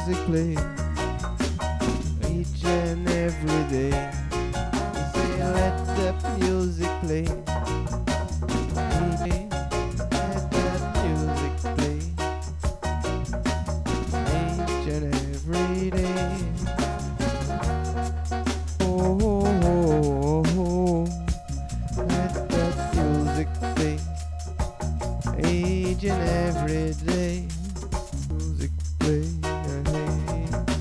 music play each and every day. We say let the music play. Let that music play each and every day. Oh, oh, oh, oh. Let that music play each and every day. Music play. Hey.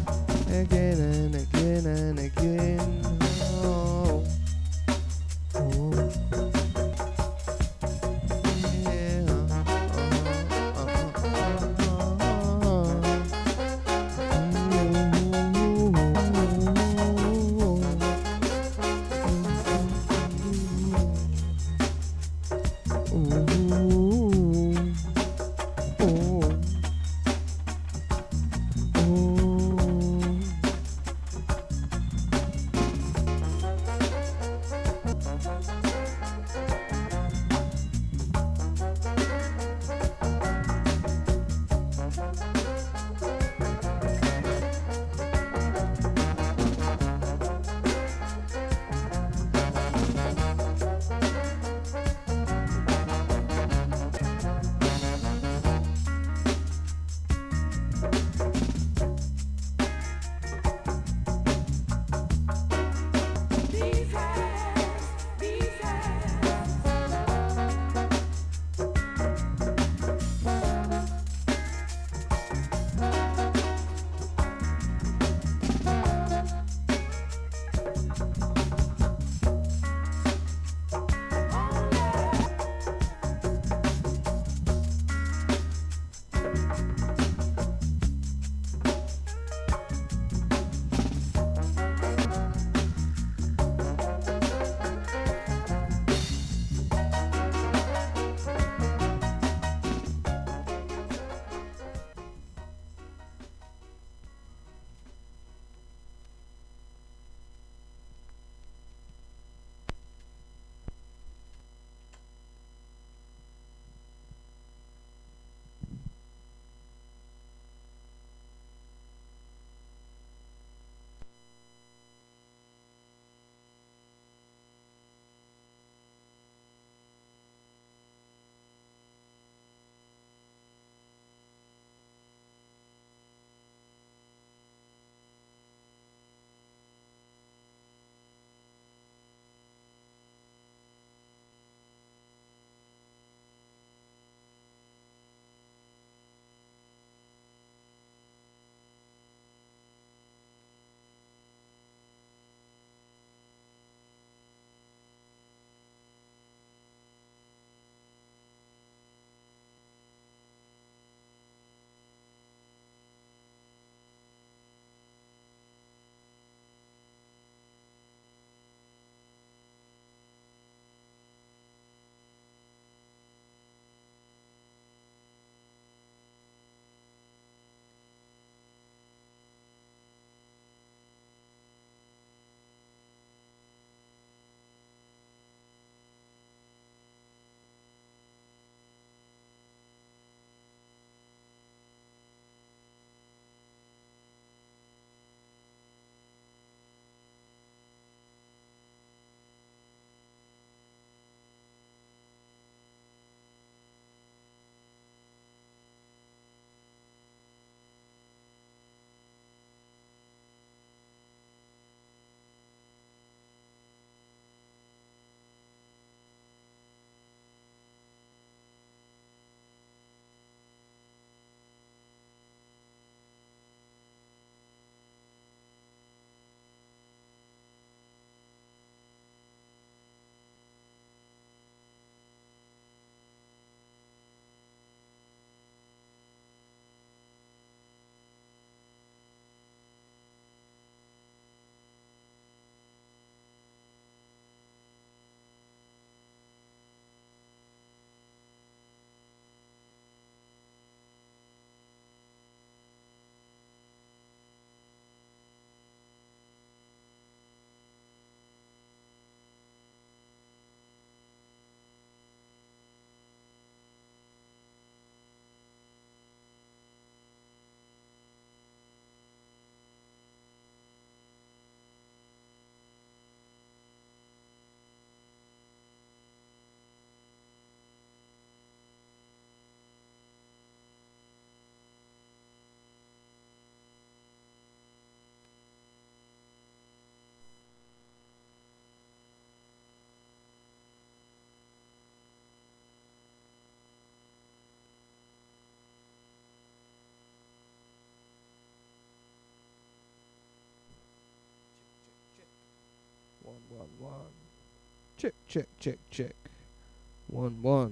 1. Check, check, check, check. 1, 1.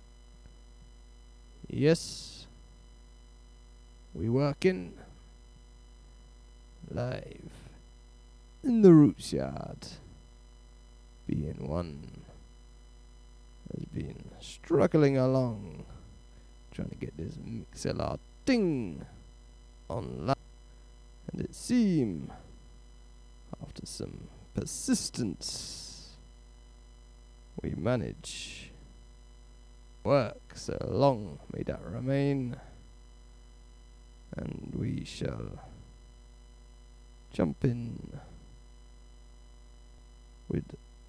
Yes. We working live in the Roots Yard. BN1 has been struggling along, trying to get this MixLR thing online, and it seemed after some persistence we manage work. So long may that remain, and we shall jump in with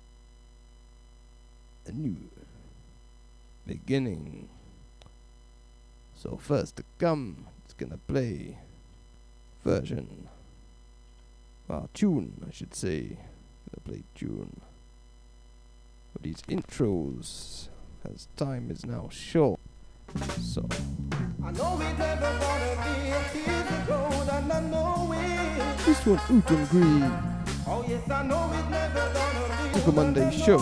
a new beginning. So first to come, it's gonna play version, well, tune I should say. Gonna play tune with these intros, as time is now short. So I know we never gonna be a piece of road, and I know it. this one, Uton Green, Oh yes, I know it never gonna be. Took a Monday show.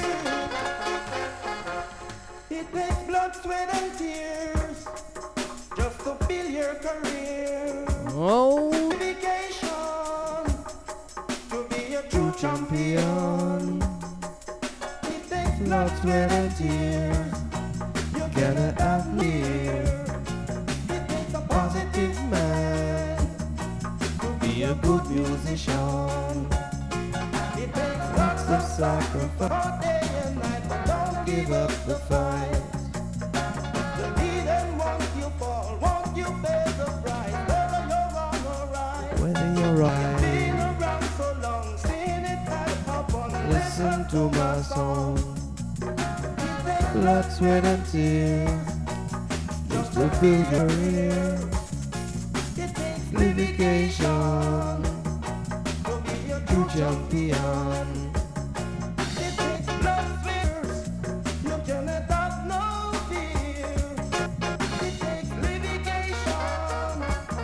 It takes blood, sweat, and tears just to build your career. oh, Dedication to be a true champion. It takes blood, sweat, and tears. You gotta have near. It takes a positive man to be a good musician. It takes lots of sacrifice all day and night, but don't give up the fight. The leader won't you fall, won't you pay the price, whether you're wrong or right. whether you're right, Been around so long, seen it happen. listen to my song. It takes Blood, sweat and tears, just to build your career. It takes Dedication to be a to true champion. It takes blood, sweat, you cannot have no fear. It takes dedication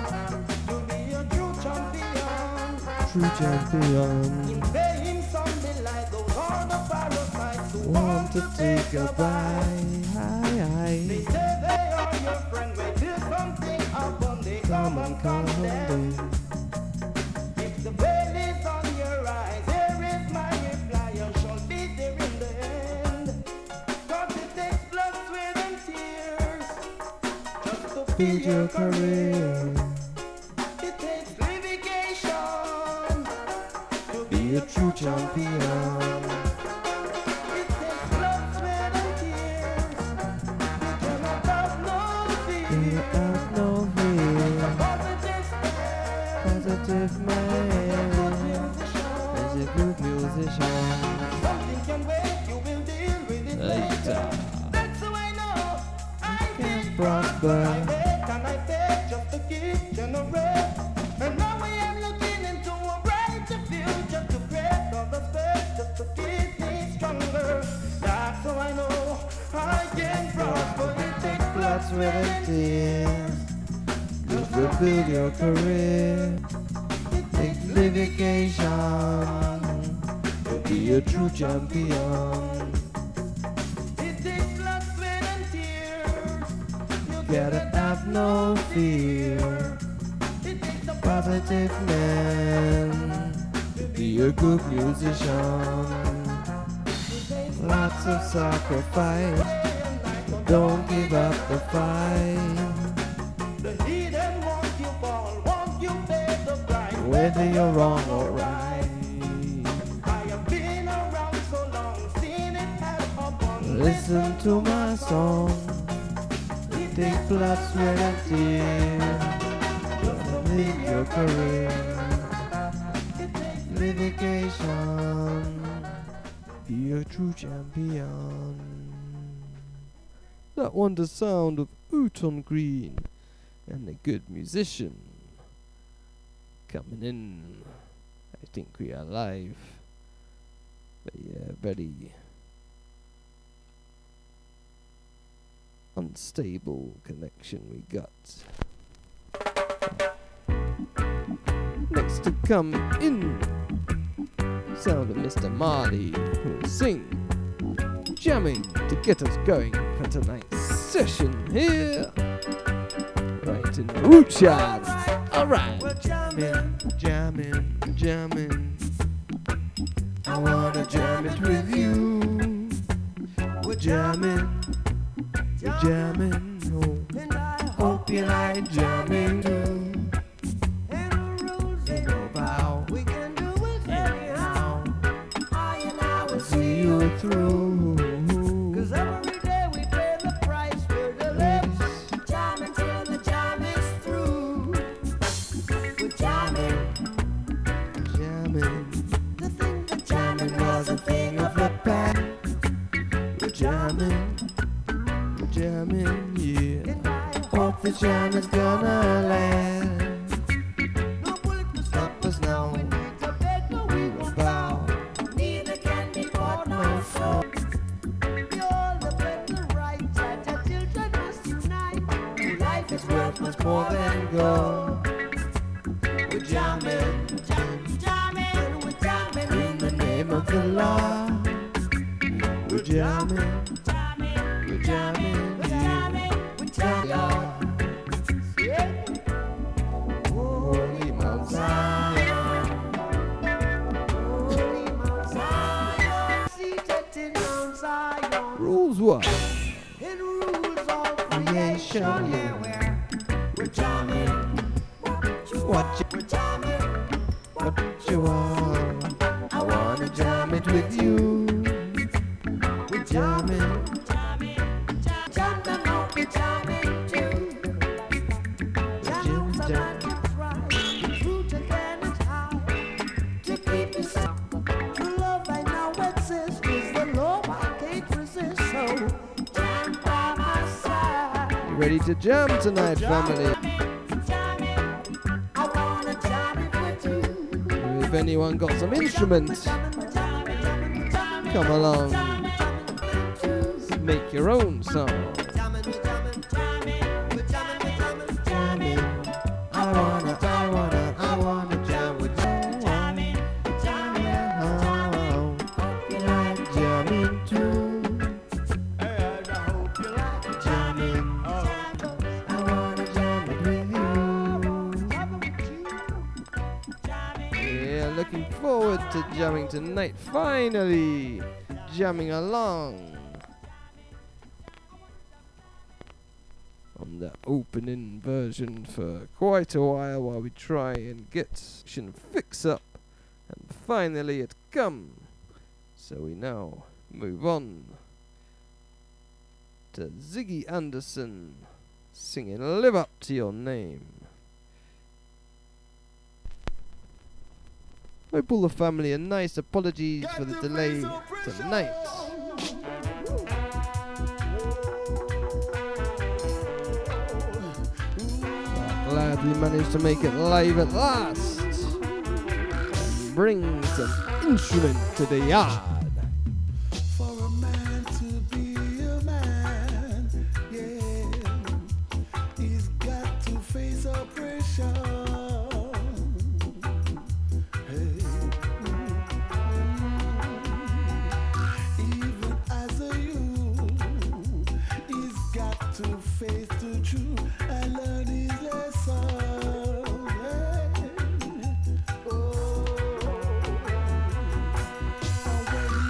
to be a true champion. True champion. Pay him some delight, those are the parasites who Want to take a bite. They say they are your friend, wait till something happen, they come and condemn. If the veil is on your eyes, here is my reply, you shall be there in the end. 'Cause it takes blood, sweat and tears just to Build your career. It takes dedication to Be a true champion. It takes blood, sweat and tears. You cannot have no Be fear. out no fear. Positive step. Positive man. Is a good musician. Something can wait, you will deal with it later. That's how I know I can Prosper. I make and I take just to keep generate. And now I am looking into a brighter future to create all the space just to keep me stronger. That's how I know I can prosper. It takes Blood, sweat and tears, just to build your career. Take dedication to be a true champion. It takes blood, sweat and tears. You Gotta have no fear. It takes a Positive man to be a good musician. Lots of sacrifice, but don't give up the fight. The heathen won't you fall, won't you pay the price? Whether you're wrong or right, I have been around so long, seen it happen. listen to my song. Take blood, sweat and tears, just to live your career. Dedication, be a true champion. That one, the sound of Uton Green, and a good musician coming in. I think we are live. But yeah, very unstable connection we got. Next to come in, sound of Mr. Marley, who will sing, jamming to get us going for tonight's session here, right in the Roots Yard. Alright, jamming, jamming, jamming. I wanna jam it with you. We're jamming, oh. Hope you like jamming too. We can do it anyhow. I will see you through. 'Cause every day we pay the price for the lips. Jamming till the jam is through. We're jamming, jamming. To think that jamming was a thing of the past. We're jamming, yeah. Hope the jam is gonna last. Much more than gold. We're jamming, jamming, we're jamming in the name of the law. We're jamming, we're jamming, we're jamming. Holy Mount Zion, holy Mount Zion, seated in Mount Zion. Rules what? It rules all creation, yeah. We're jamming, what you want? I wanna jam it with you. We're jamming, jamming on, we're jamming too. Jamming sometimes it's right, the truth again is high. To keep you safe, true love right now exists. Is the love I can't resist, so jam by my side. You ready to jam tonight, family? If anyone got some instruments, come along, make your own song. I wanna jam with you. You like jamming too. I hope you like jamming. I wanna jam it with you. Yeah, looking forward to jamming tonight. Finally, jamming along on the opening version for quite a while we try and get section fix up, and finally it come. So we now move on to Ziggy Anderson singing "Live Up to Your Name." Hope all the family, and nice apologies for the delay tonight. Glad we managed to make it live at last and bring some instrument to the yard. For a man to be a man, yeah, he's got to face oppression. Even as a youth, he's got to face the truth and learn his lesson. Oh, when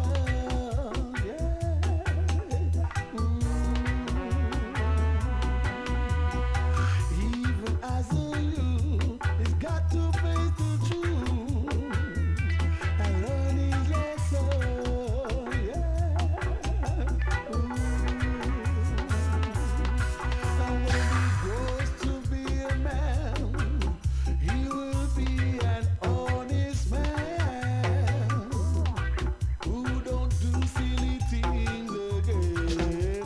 Even as a youth, it's got to face the truth and learn his lesson. And when he grows to be a man, he will be an honest man who don't do silly things again.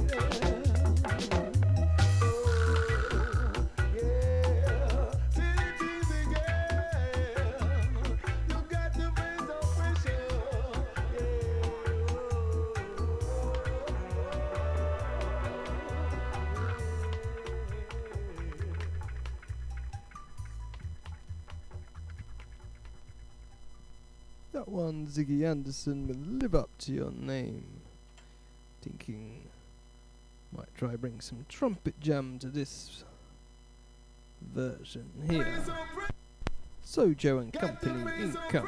Silly things again. You got to face the pressure. That one, Ziggy Anderson with Live Up to Your Name. Thinking might try bring some trumpet jam to this version here. Sojo and Company Income.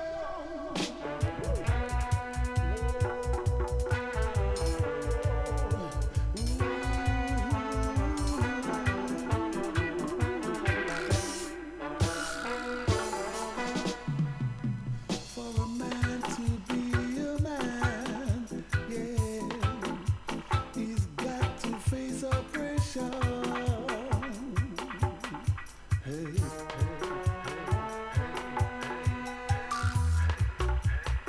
For a man to be a man, yeah, he's got to face oppression. Hey.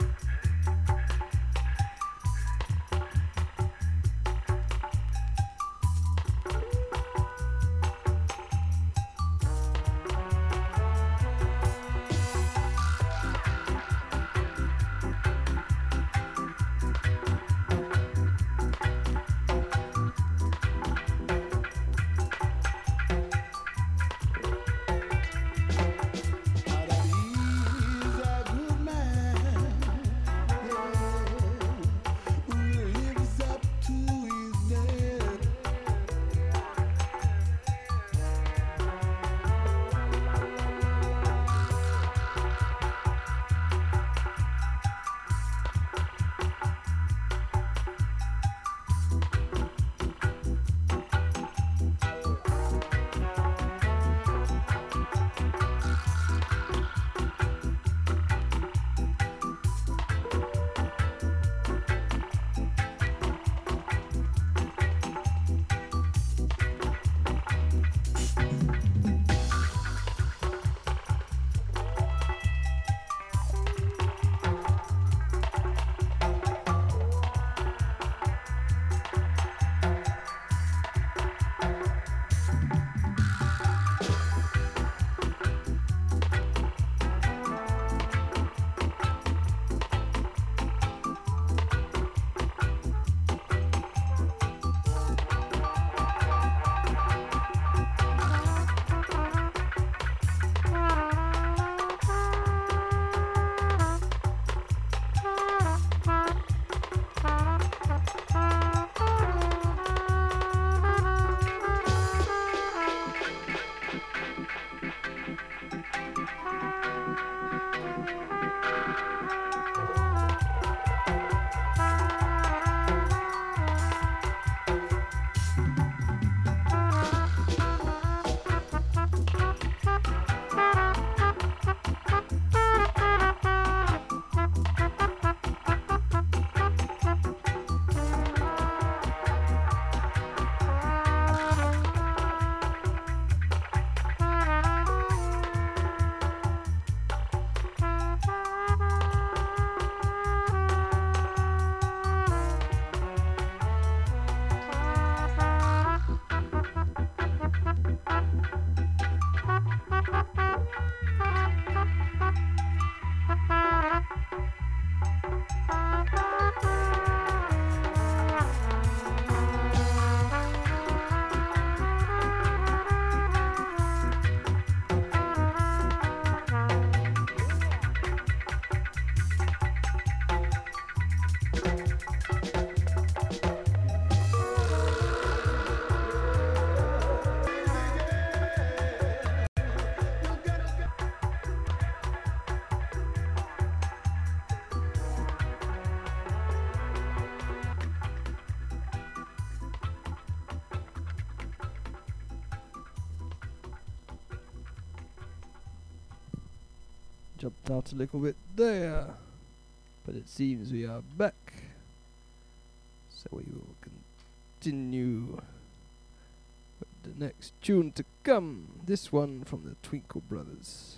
jumped out a little bit there, but it seems we are back. So we will continue with the next tune to come. This one from the Twinkle Brothers,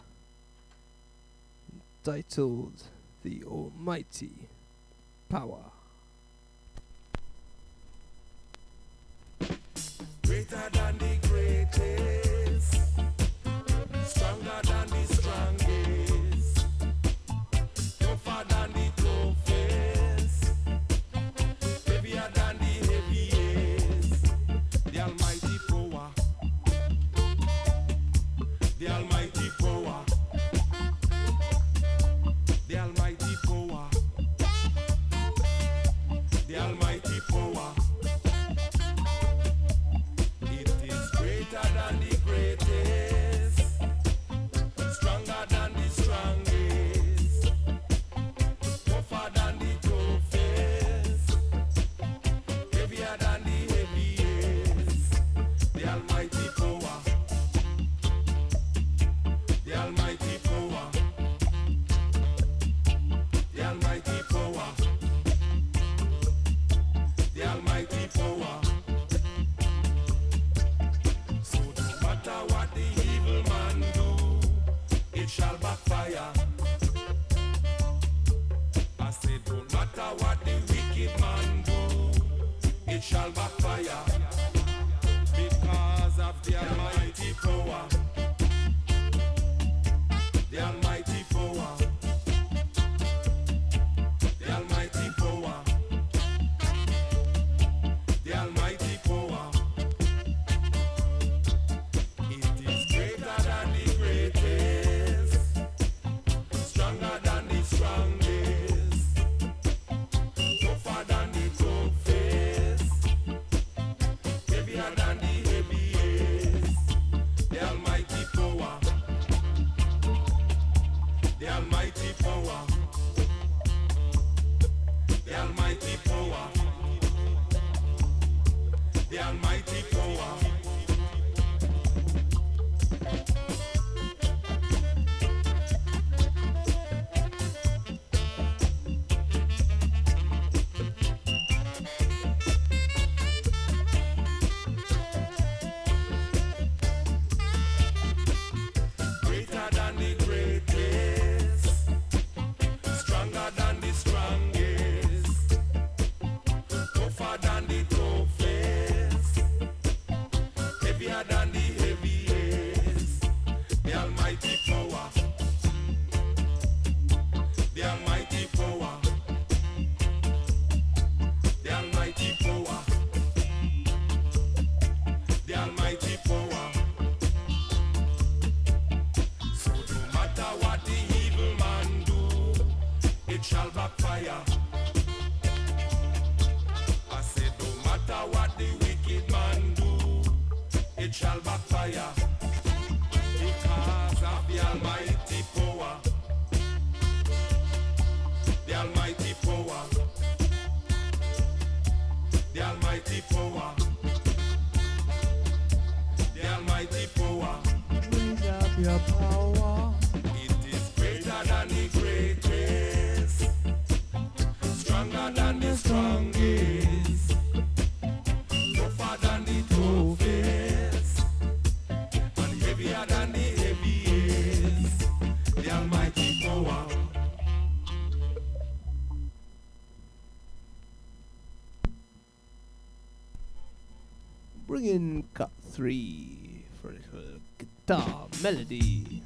entitled The Almighty Power. Greater than the greatest, stronger than the strongest, tougher than the toughest, heavier than the heaviest. The almighty power, the almighty power, the almighty power, the almighty power. Greater than the greatest, stronger than the strongest, tougher than the toughest, heavier than the heaviest. The almighty power, the almighty power, the almighty power, the almighty power. What the evil man do, it shall backfire. I said, don't matter what the wicked man do, it shall backfire. Because of the almighty power, the almighty power, the almighty power, the almighty power. Stronger than the strongest, tougher than the toughest, heavier than the heaviest. The almighty power, the almighty power, the almighty power, the almighty power. Than the heaviest, the almighty power, the almighty power, the almighty power, the almighty power. So no matter what the evil man do, it shall backfire. I said no matter what the wicked man do, it shall backfire. Because of the almighty power, the almighty power, the almighty power, the almighty power. Raise up your power. It is greater than the greatest, stronger than the strongest, tougher than the toughest, heavier than the heaviest. The almighty power. Bring in cut 3 for a little guitar melody.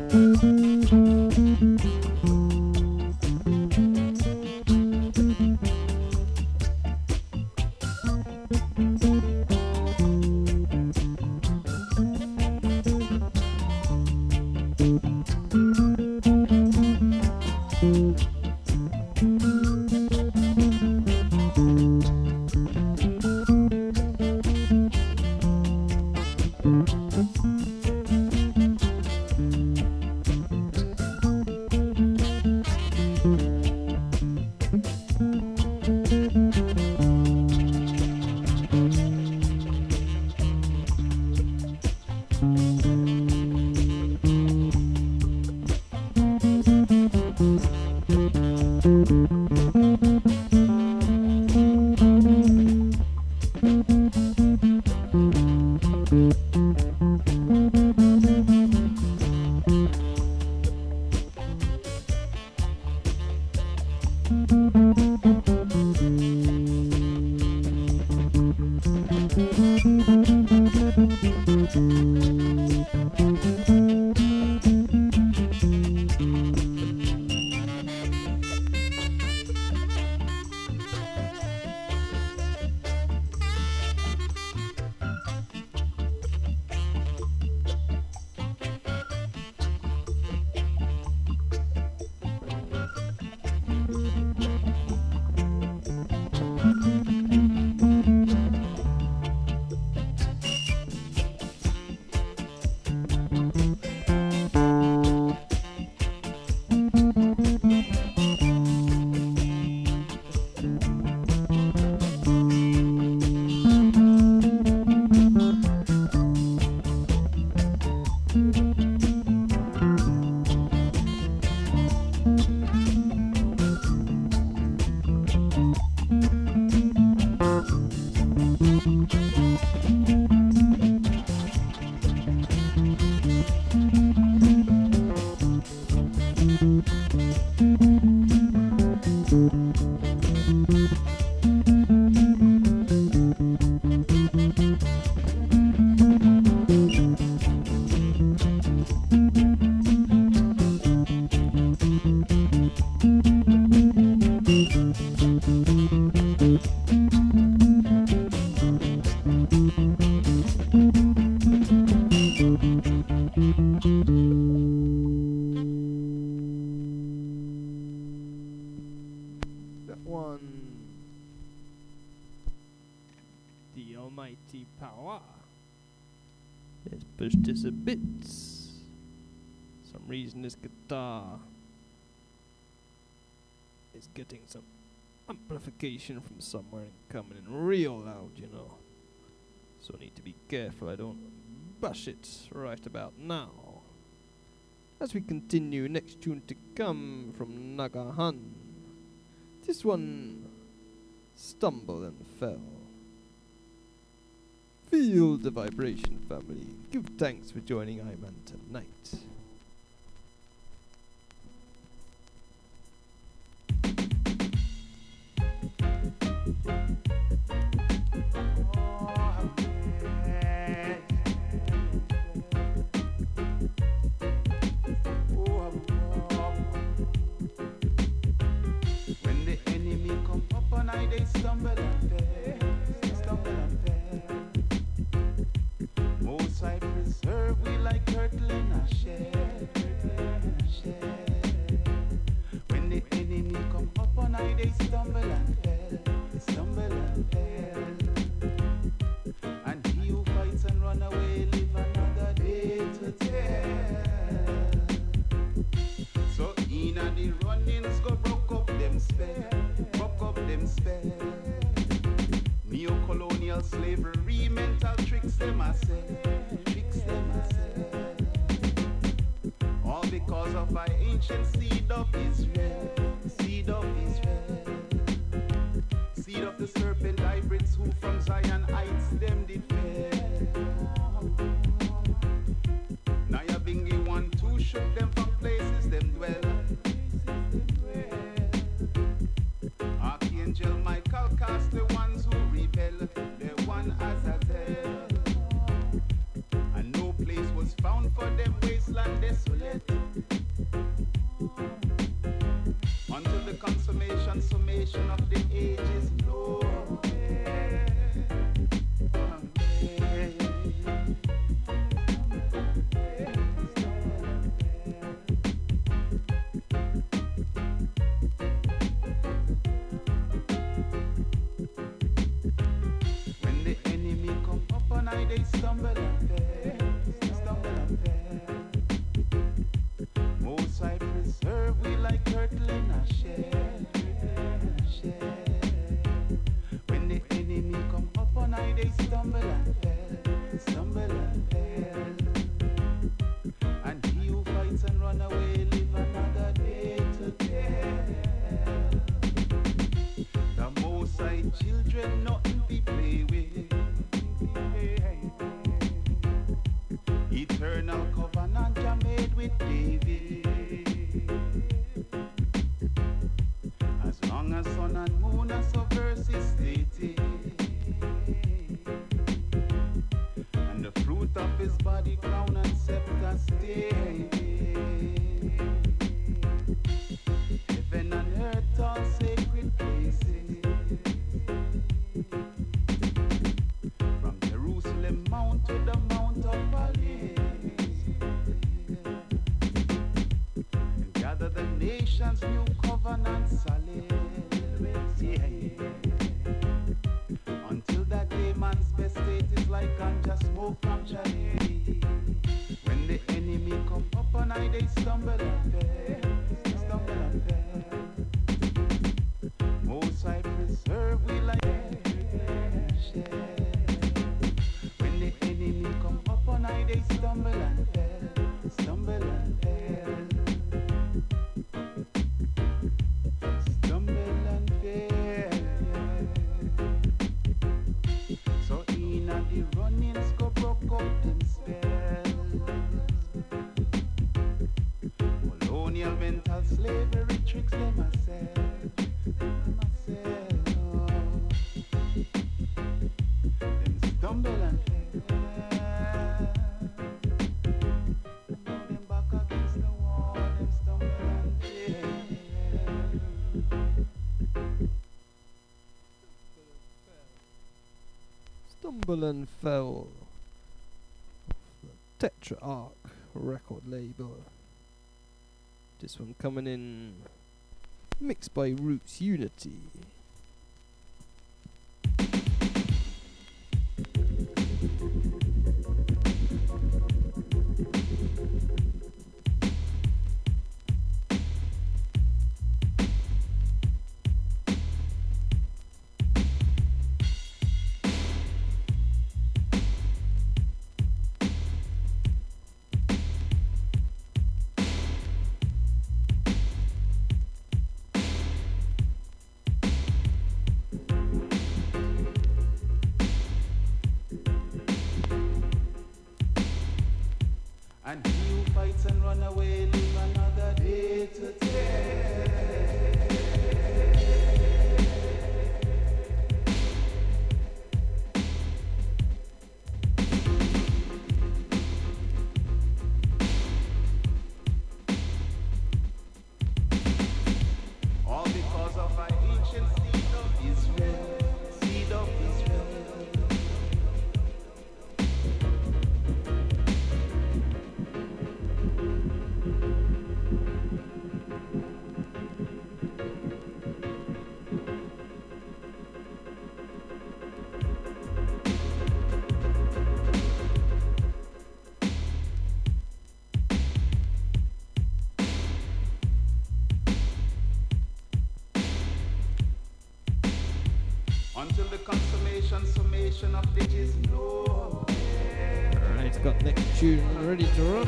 The almighty power. Let's push this a bit. Some reason this guitar is getting some amplification from somewhere and coming in real loud, you know. So I need to be careful I don't bash it right about now. As we continue, next tune to come from Nagahan. This one, Stumble and Fell. Feel the vibration, family. Give thanks for joining Iman tonight. When the enemy come up on I, they stumble and fail, stumble and fail. Most I preserve we like turtle in a shell, When the enemy come up on I, they stumble and fail. And he who fights and run away live another day to tell. So in a the runnings go broke up them spell. Neo-colonial slavery, mental tricks them I say. All because of our ancient seed of Israel. Seed of the serpent hybrids who from Zion heights them did fail. Now ya bingy 1, 2 shook them from places them dwell. Archangel Michael cast the ones who rebel, the one Azazel. And no place was found for them wasteland. desolate. Until the consummation, summation of the ages know. When the enemy come up and I they stumble and fail. Most I preserve we like turtle in a shell. When the enemy come up and I they stumble and fail. And he who fights and run away live another day to tell. The most I children nothing to play with. Eternal covenant are made with David. As long as sun and moon are so verses stated, and the fruit of his body crown and scepter stay. Heaven and earth all sacred places. From Jerusalem mount to the Mount of Olives, and gather the nations new covenant solid. Until that day man's best state is like ganja smoke from Charlie. When the enemy come up and I they stumble and fail. Most I preserve we like shell. When the enemy come up and I they stumble and fail. Stumble and fail. So in the runnings go broke up them spells. Colonial mental slavery tricks them myself. Them stumble and fail. Now them back against the wall. Them stumble and fail. Stumble and Fell. The Tetrarch record label. This one coming in mixed by Roots Unity. And he who fights and run away live another day to tell. All because of our ancient seed of Israel, seed of Israel. Until the consummation, summation of the ages know. Alright, got next tune ready to run.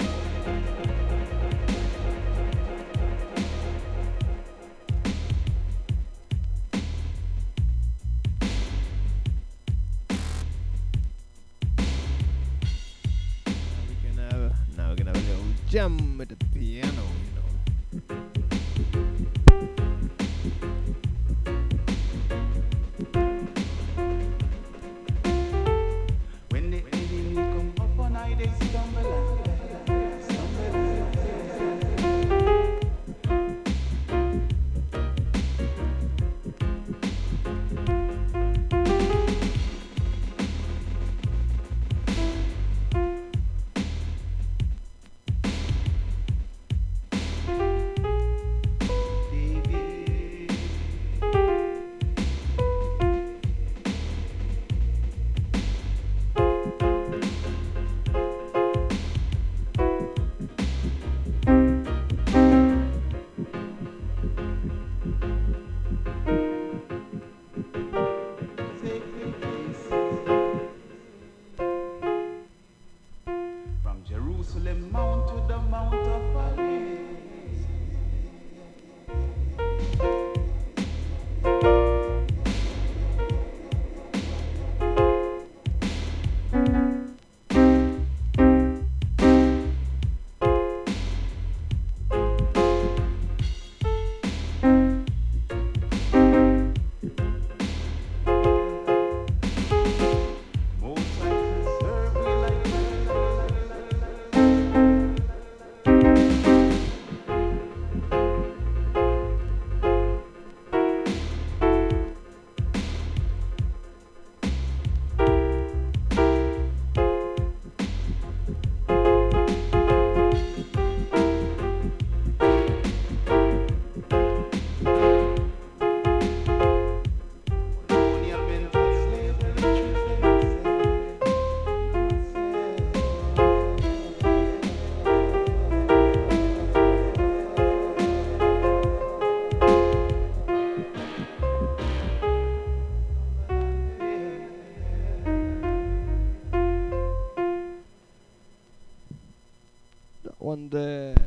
Now we're gonna have a little jam with the piano, you know. When the enemy come up on I they stumble and fail, stumble Jerusalem mount to the Mount of Olives. One there,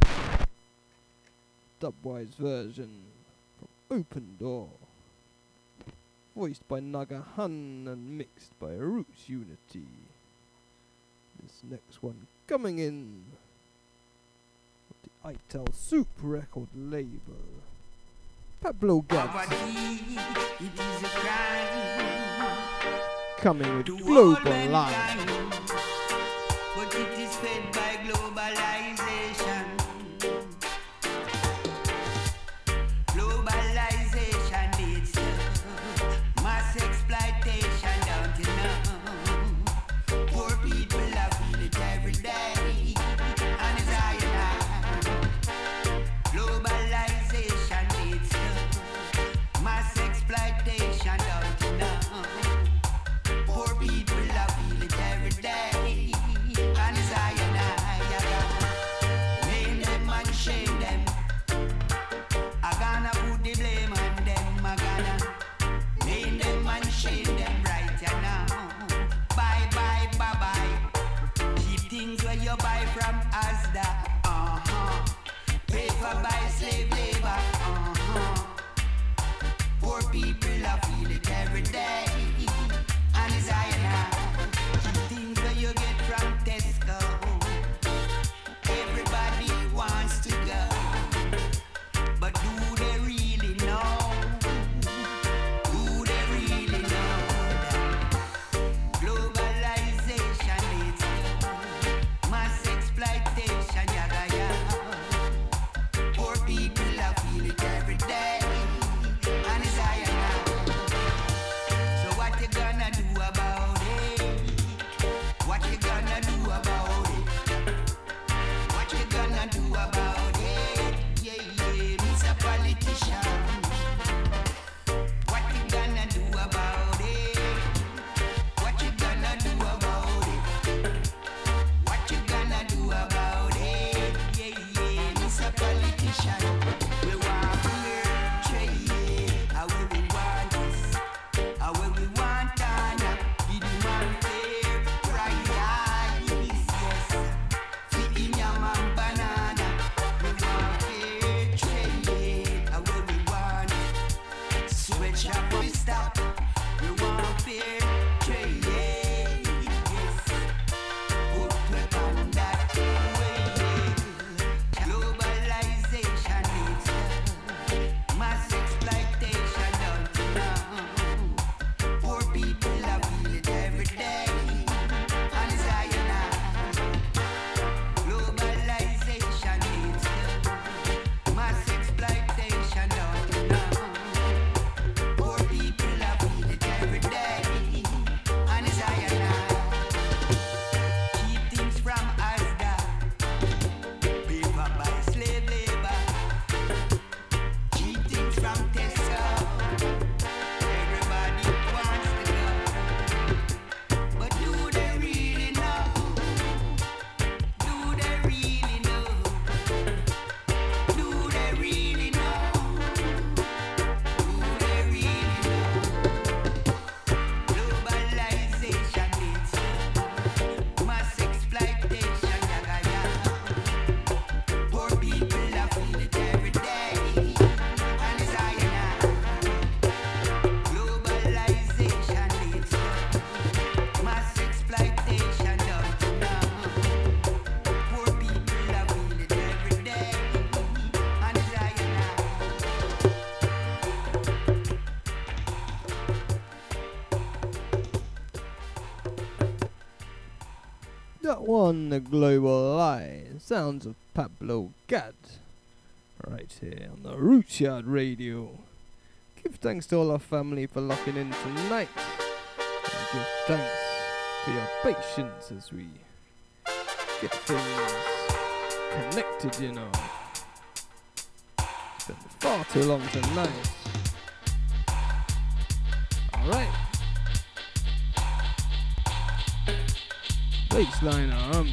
dubwise version from Open Door, voiced by Naga Hun and mixed by Roots Unity. This next one coming in with the ITEL Soup record label, Pablo Gads, it is a crime coming with Global Line. But it is fed by globalization. Globalization leads to mass exploitation, don't you know? Poor people are feel it every day, and it's high and high. Globalization leads to mass exploitation, don't you know? Poor people are feel it every day. Shame them. I gonna put the blame on them. I gonna name them and shame them right now. Bye bye bye bye. Cheap things where you buy from Asda. Pay for buy slave labor. Poor people are feel it every day. And it's high and high. Cheap things where you get from Tesco. Everybody wants to go, but do they really know? Do they really know that globalization leads to mass exploitation? Yaga yaga. Poor people are feel it every day, and it's higher now. one, The Global Lie. Sounds of Pablo Gad. Right here on the Roots Yard Radio. Give thanks to all our family for locking in tonight. And give thanks for your patience as we get things connected, you know. It's been far too long tonight. Alright. Baseline arm.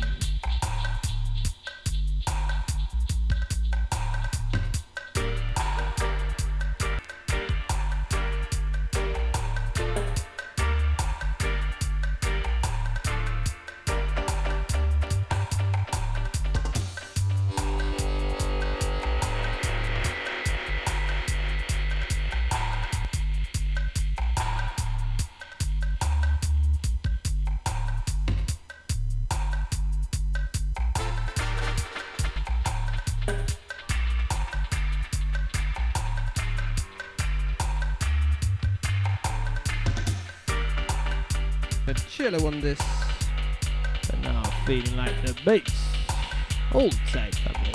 Chiller on this, but now feeling like the bass. Hold tight, family.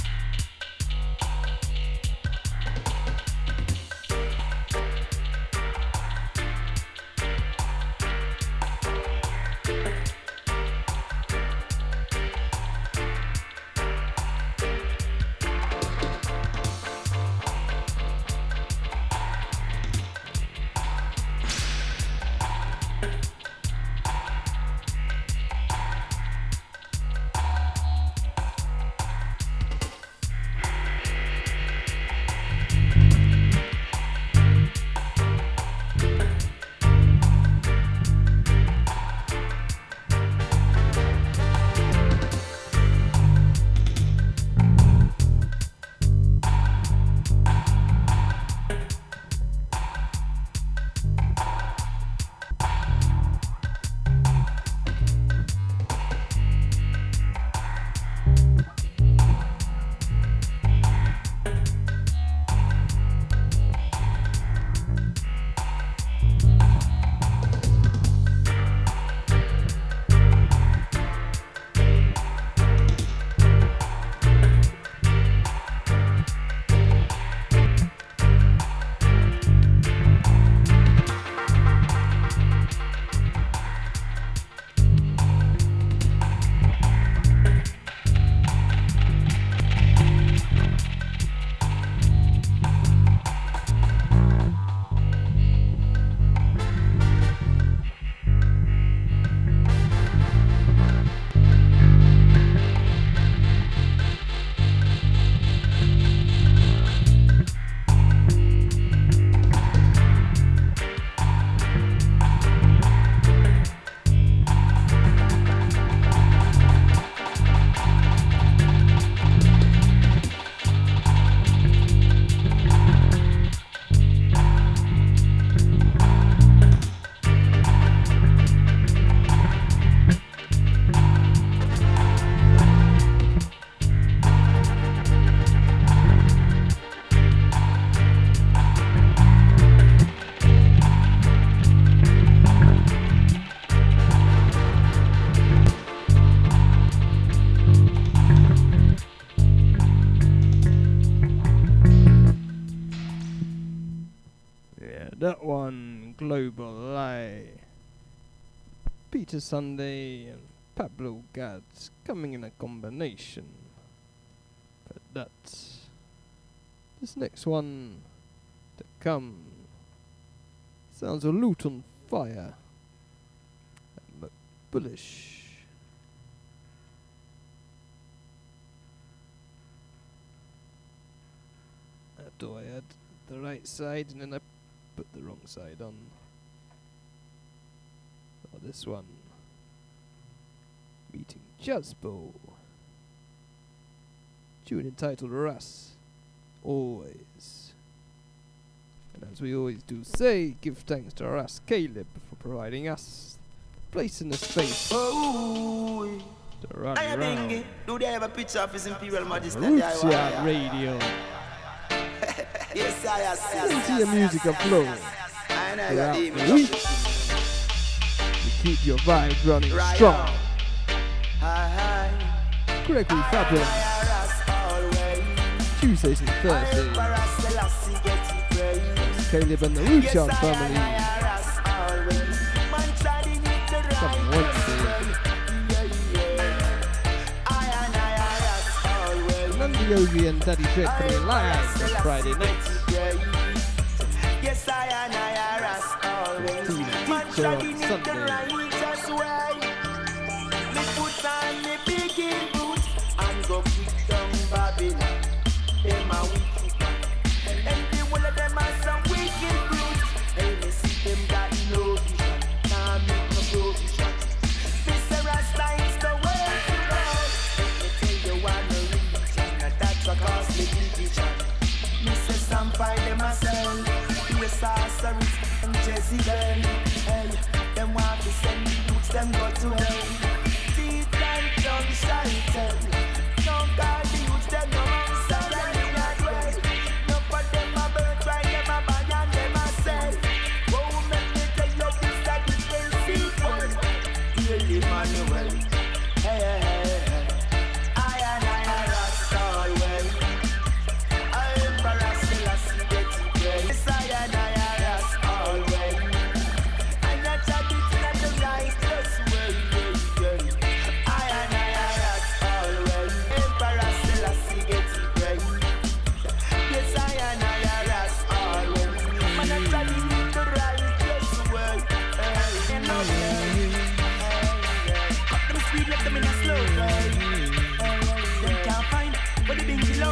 That one, Global Lie. Peter Sunday and Pablo Gads coming in a combination. But that's this next one to come. Sounds a Loot on Fire. And McBullish. Do I add the right side and then I put the wrong side on? Oh, this one. Meeting Jaspo. Tune entitled Russ. Always. And as we always do say, give thanks to Russ Caleb for providing us place in the space to run around. Do they have a picture of His Imperial Majesty? Roots Yard Radio. Yes, I Plenty of music afloat throughout the week to keep your vibes running strong. Gregory Fabrons. Tuesdays and Thursdays. That's Caleb and the Rootshot family. Coming Wednesday. Nandi Yogi and Daddy Trick coming live on Friday night. Yes, I Tina Teacher on Sunday. Me put on me big boot and go kick down Babylon. Them a wicked man. And the whole of them are some wicked brutes. Hey, me see them got no vision. Nah, make no provision. Mr. Rasta is the way to go. Let me tell you one religion, and that's what cause me division. Me say some find them myself. The sorcerers and Jezebel. Hey, them want to send the youths, them go to hell. Teeth and tongue shall tell. Don't call the youths, them no answer them in that way. No for them a birthright, them a buy and them a sell. Oh, make me tell you this that it will see well. Hear Emmanuel. Hey, hey, hey, hey. I Rasta always. I embarrass the last get it well. Yes, I Rasta always. And that's a bit like the righteous way. I Rasta always. Embarrass the last get it well. Yes, I Rasta always. Man, that's a bit the righteous way. And no them speed left them in a slow way. Them can't find what they been below.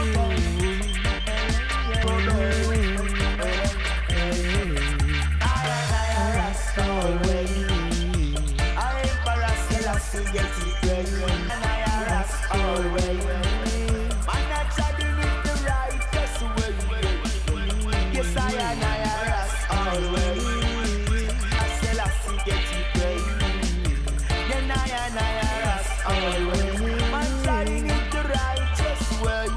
I Rasta always. I embarrass the last to get it right. And I Rasta always. Man, that's a bit the righteous way. Yes, I Rasta always. I say last to get it right. Then I Rasta always. Man, trying it the righteous way.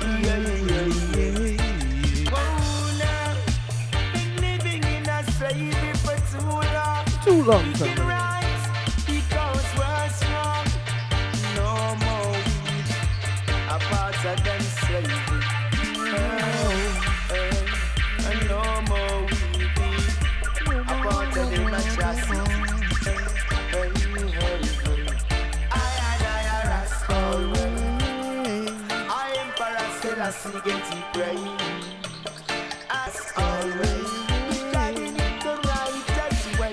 Oh, now, been living in a slavery for too long. Too long, Speaking family. rights because we're strong. No more weed, a part of them slavery. And no more weed, a part of them atrocity. I Rasta always. I Emperor Selassie get it right. As always, we guiding it the righteous way.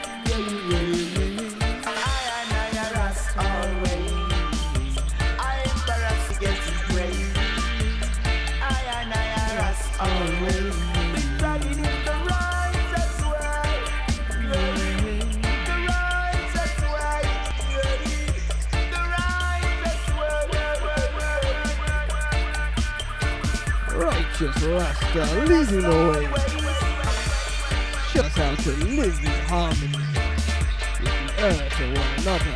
I Rasta always. I Emperor get it right. I Rasta always. We guiding it the righteous way. The righteous way. The righteous way. Righteous Rasta leading the way. Show us how to live in harmony with the earth and one another.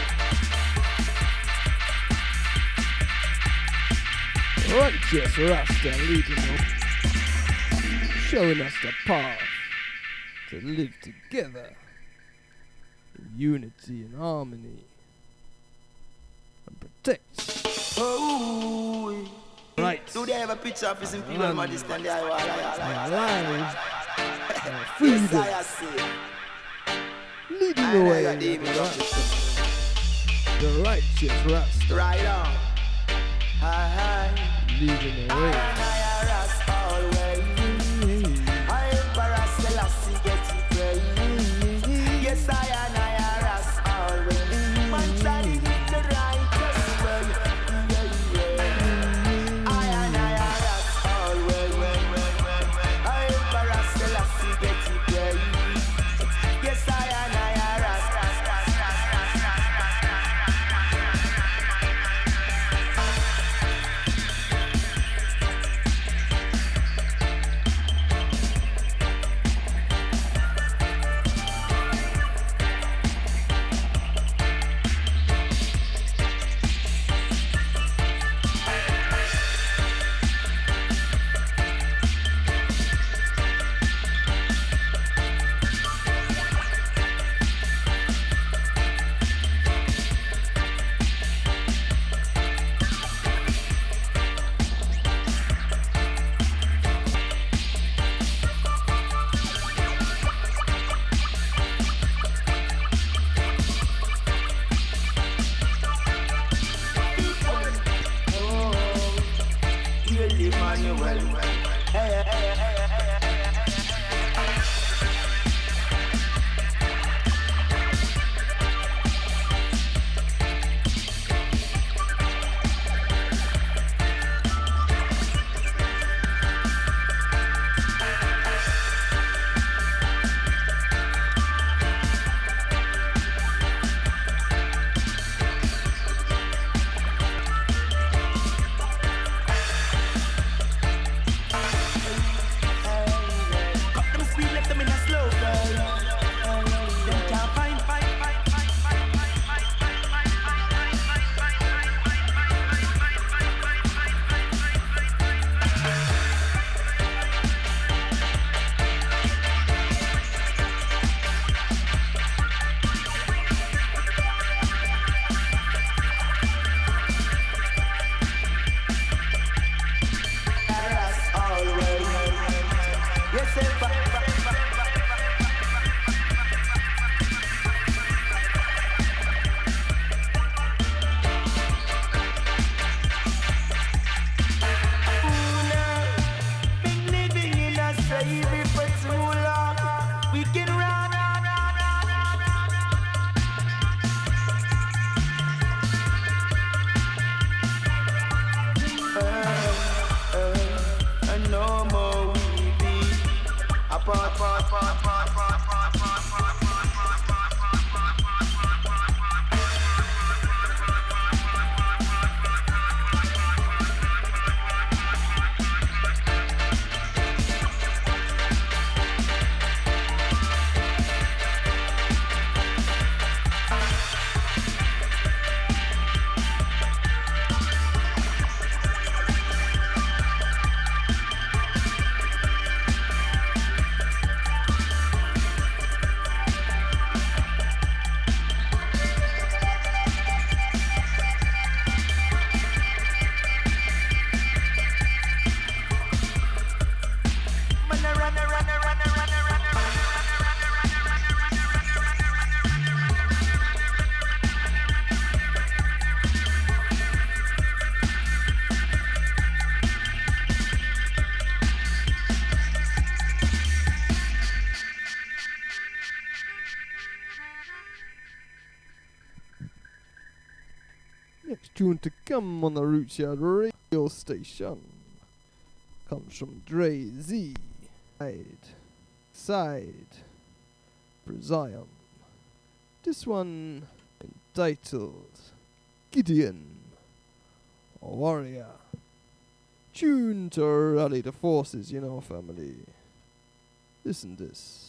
Righteous Rasta leading the way. Showing us the path to live together in unity and harmony and protect. Oh, Right. do they have a picture of his Imperial Man. Majesty and the Iowa? Our lives and Yes, freedom I say. leading I the way. got David Rasta. The righteous Rasta Right on. Hi, leading the way. I Rasta always. I Emperor Selassie get it right. Yes, I Rasta always. Man, trying it the righteous way. I Rasta always. I Emperor Selassie get it right. Yes, I Rasta. me well. Hey, hey, hey, hey, hey. Next tune to come on the Roots Yard radio station comes from Dre Z. Side Zion. This one entitled Gideon Warrior. Tune to rally the forces, you know, family. Listen this.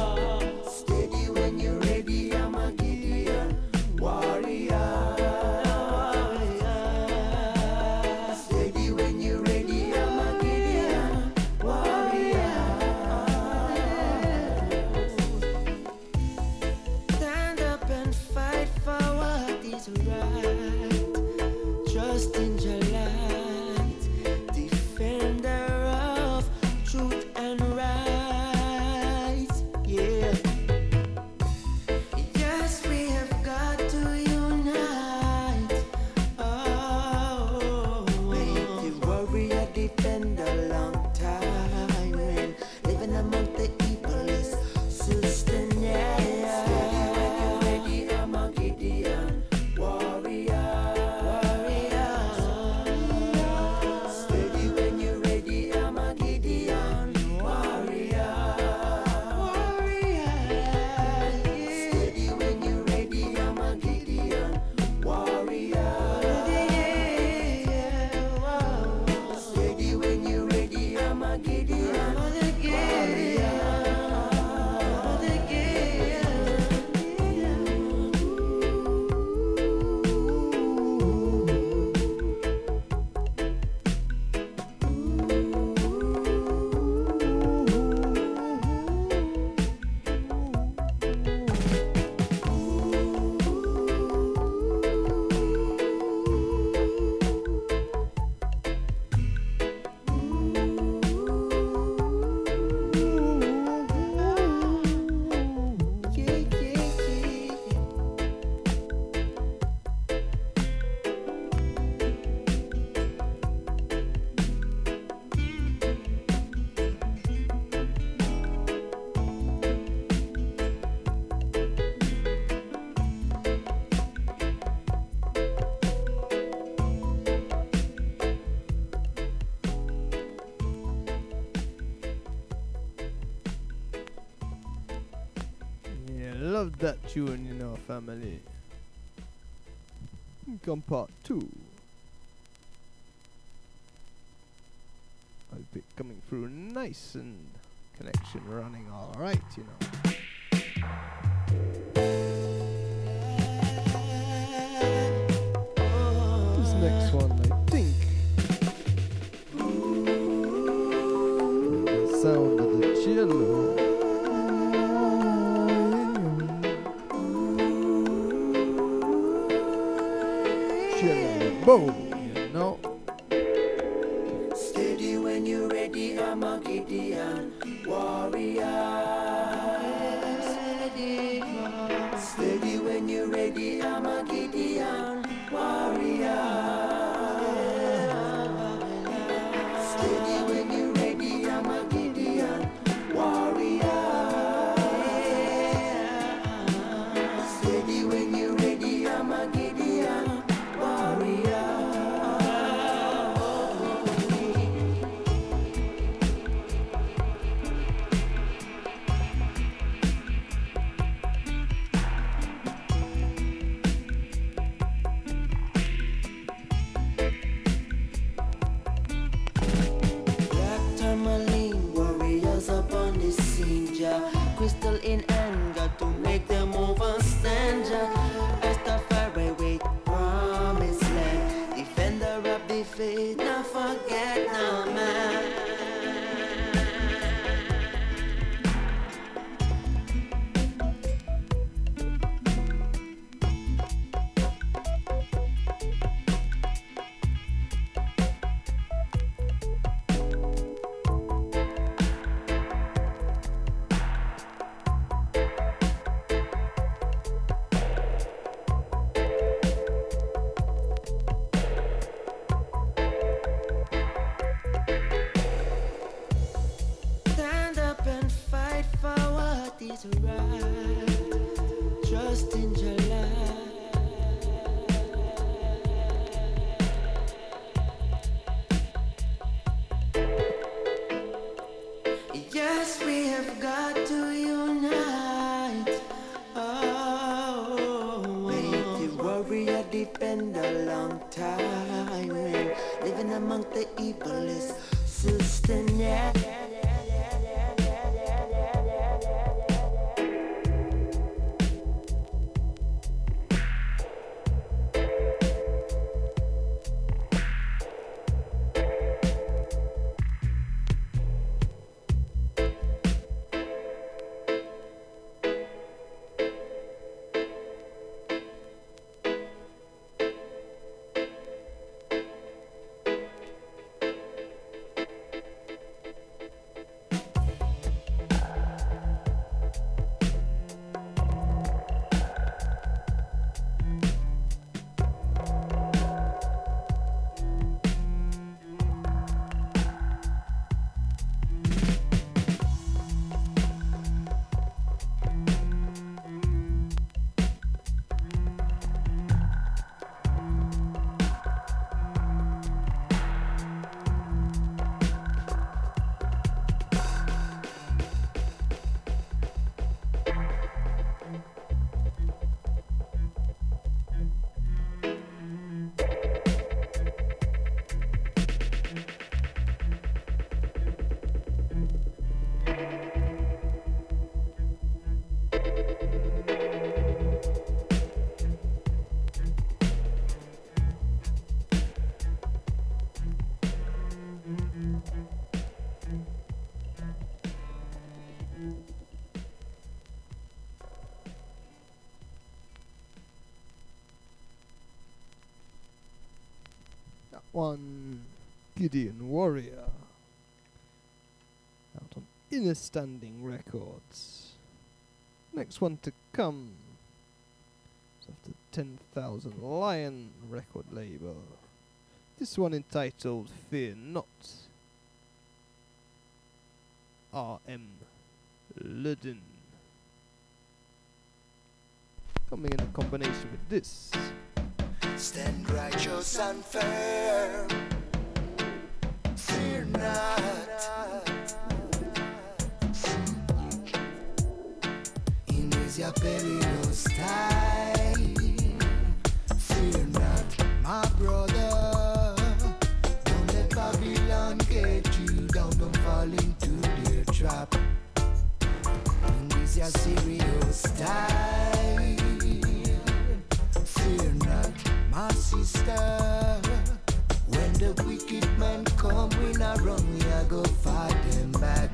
Steady when you're ready, I'm a Gideon warrior. love that tune, you know, family. Come part 2. I'll be coming through nice and connection running alright, you know. This next one, I think. The sound of the cello. Boom, you know. Steady when you're ready, I'm a Gideon warrior. Steady when you're ready, I'm a Gideon warrior. Steady when you're ready, I'm a Gideon warrior. Steady when you're ready, I'm a Gideon warrior. Crystal in anger to make them overstand ya. Rastafari wait, promised land. Defender of the faith, not forget no man. One Gideon Warrior out on Inner Standing Records. Next one to come is after 10,000 Lion record label. This one entitled Fear Not. R.M. Ludden. Coming in a combination with this. Stand righteous and firm, fear not. In his your perilous time. Fear not, my brother. Don't let Babylon get you down. Don't fall into their trap. In this your serious time. Fear not, my sister. When the wicked men come, we not run, we a go fight them back.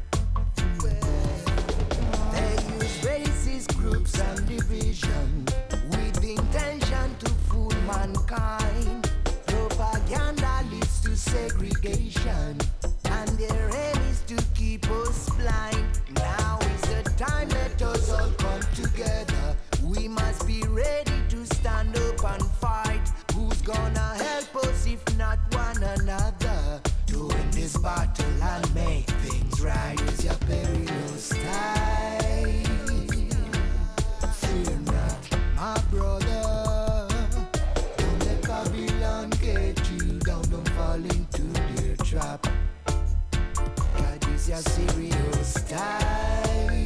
They use racist groups and division with intention to fool mankind. Propaganda leads to segregation, and their aim is to keep us blind. Now is the time, let us all come together. We must be ready to stand up and fight. Who's gonna help us if not one another? To win this battle and make things right. Is your perilous time. Fear not, my brother. Don't let Babylon get you down. Don't fall into their trap. God is your serious time.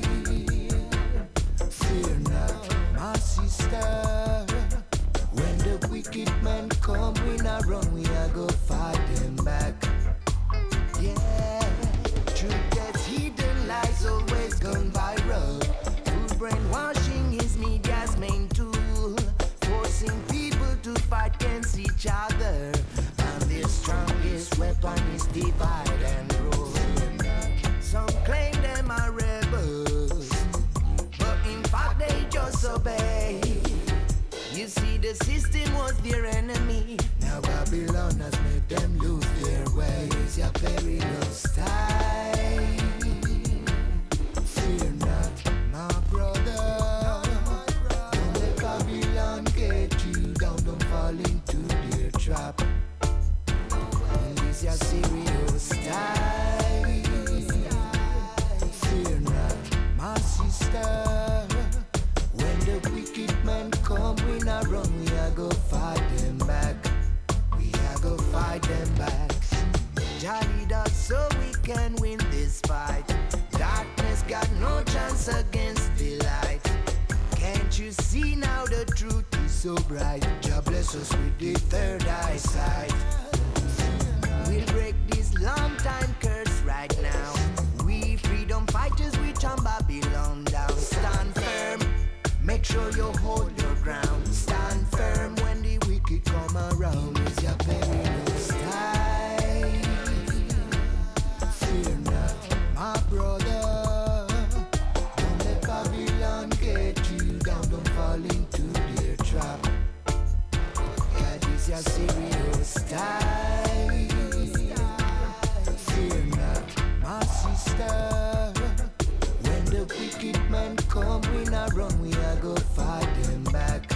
Fear not, my sister. When the wicked men come, we not run, we a go fight them back. Yeah, truth gets hidden, lies always gone viral. Food brainwashing is media's main tool, forcing people to fight against each other. And their strongest weapon is divide and rule. Some claim them are rebels, but in fact they just obey. You see, the system was their enemy. Now Babylon has made them lose their ways. Your perilous time. Fear not, my brother. Don't let Babylon get you down. Don't fall into their trap. And this your serious time. Fear not, my sister. When the wicked men come, we not run, we a go fight them back. We a go fight them back. Jah lead us so we can win this fight. Darkness got no chance against the light. Can't you see now the truth is so bright? Jah bless us with the third eyesight. We'll break this long time curse right now. We freedom fighters, we turn Babylon down. Stand firm. Make sure you hold your ground. Stand firm when the wicked come around. Is your perilous time. Fear not, my brother. Don't let Babylon get you down. Don't fall into their trap. God is your serious time. Fear not, my sister. When the wicked men come, we not run, we a go fight them back.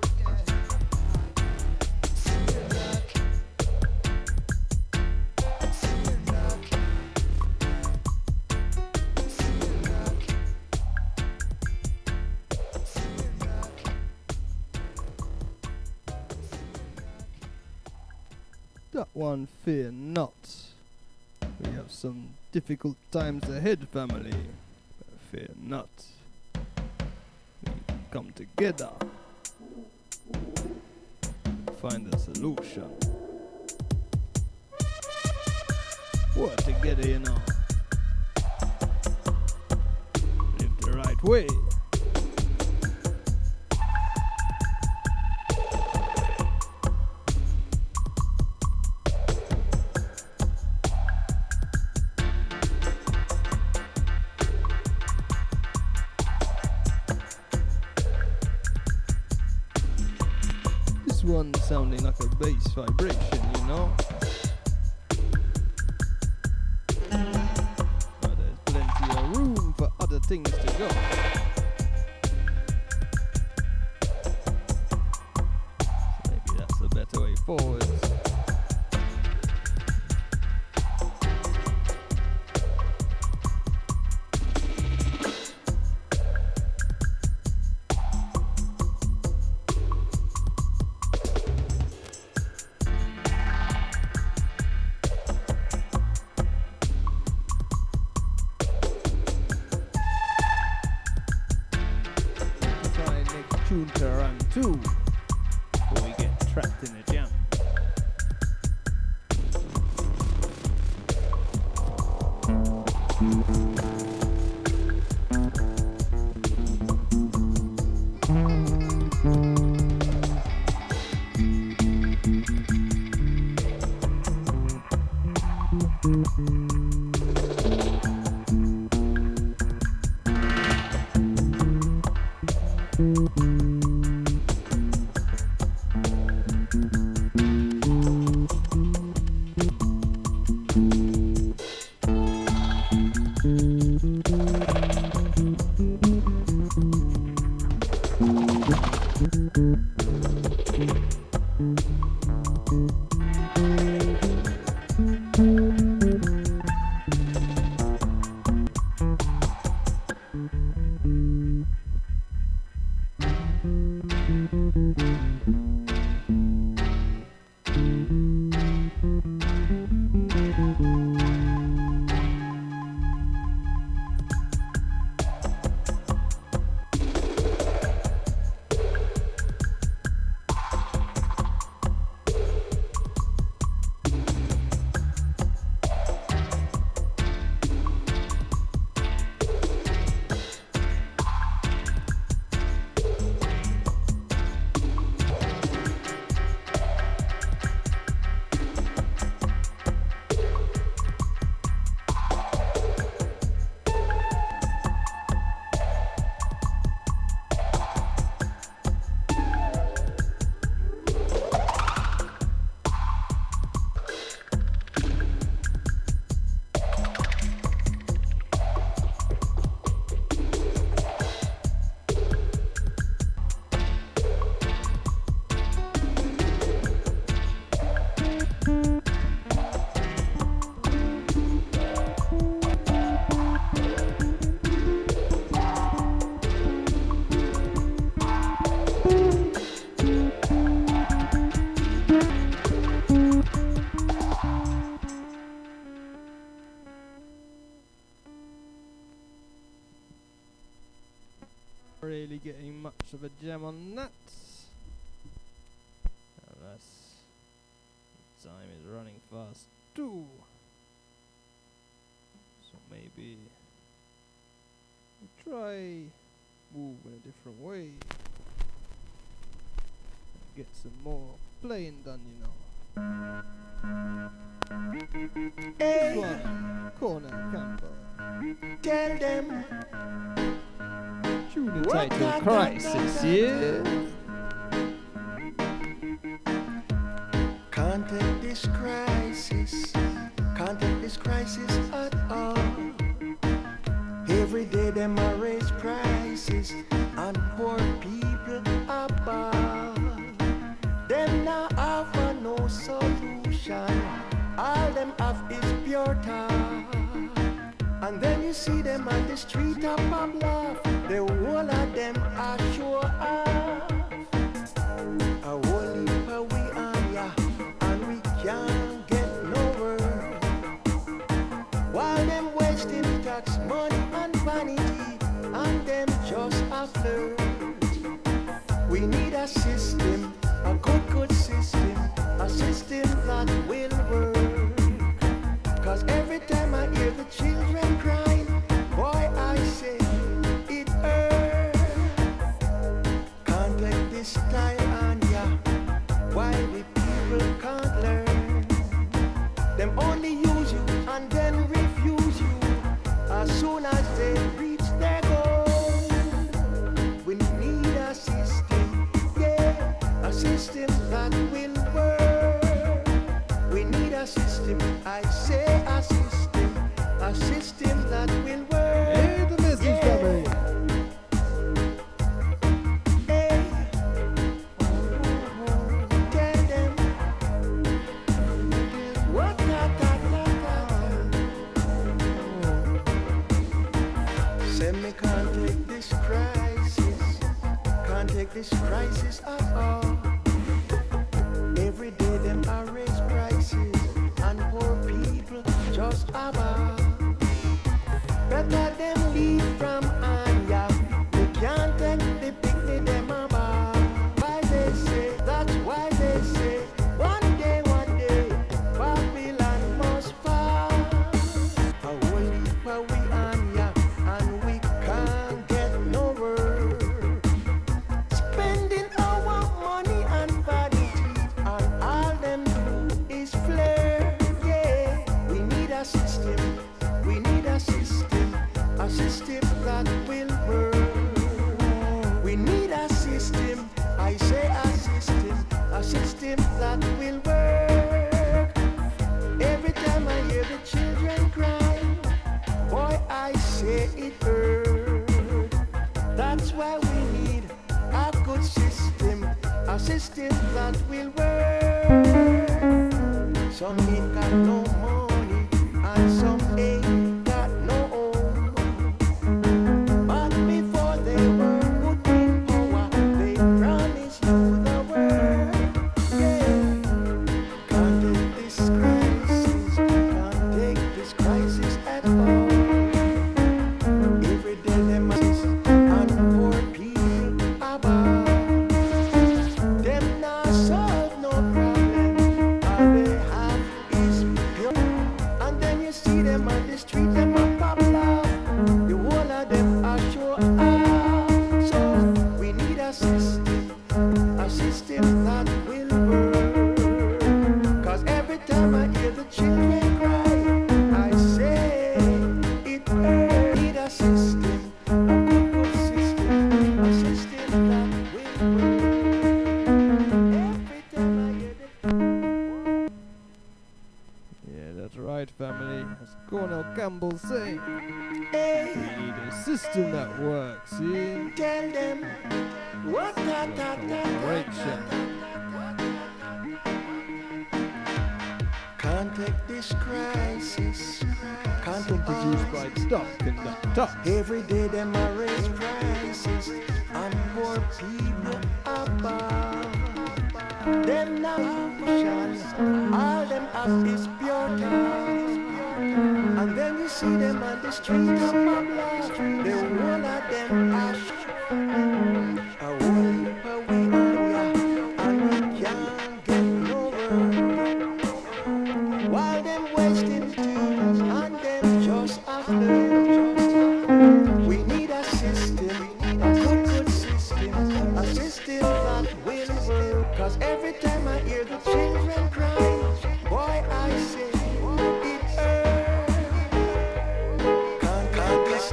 Fear not. Fear not. Fear not. Fear not. That one, fear not. We have some difficult times ahead, family. But fear not. We come together. Find a solution. Work together, you know. Live the right way. One sounding like a bass vibration, you know. But there's plenty of room for other things to go. So maybe that's a better way forward. Really getting much of a gem on that. Unless time is running fast too. So maybe we try move in a different way. Get some more playing done, you know. This one, Corner Campbell. Tell them Tune entitled Crisis, yeah? can't take this crisis, can't take this crisis at all. Every day them a raise prices and poor people above. Them not offer no solution, all them have is pure talk. And then you see them on the street up and laugh. The whole of them are show off. A whole heap of we on ya, and we can't get nowhere. While them wasting tax money and vanity, and them just a flirt. We need a system, a good system, a system that will work. Cause every time I hear the children cry, boy I say it hurts. Can't take this style on ya, why the people can't learn. Them only use you and then refuse you as soon as they reach their goal. We need a system, yeah, a system that will work. We need a system, I say a system that will work. Hey, the message family. Hey, tell them what Say me can't take this crisis, can't take this crisis at all. Every day them are raise prices and poor people just about. Better them leave from Anya. They can't take the picnic them about. Why they say, that's why they say, one day, Babylon must fall. A whole heap of we that will work. Every time I hear the children cry, boy, I say it hurt. That's why we need a good system, a system that will work. Some ain't got no money and some ain't got no home. But before they were put in power, they promised you the world. Yeah. Can't take this crisis, can't take this crisis at all. Every day them assist and poor people about. Them not solve no problem, all they have is pure. And then you see them on the street, them a pop laugh. The whole of them are sure ah. So we need a system that will work. Cause every time I hear the children cry, I say it hurts. Need a system, a good system, a system that will work. Every time I hear the Yeah, that's right, family. As Cornel Campbell say, hey, we need a system that works. See? tell them what Correction. can't take this crisis, can't take Produced by Stock and the Top. every day them a raise prices and poor people above. Them not options, all them have is pure talk. And then you see them on the street of Babla, the whole of them ash. A whole heap of we on ya, and we can't get nowhere. While them wasting tunes and them just a flirt. We need a system, a good system, a system that will work. Cause every time I hear the children cry, boy, I say it hurts. Can't this.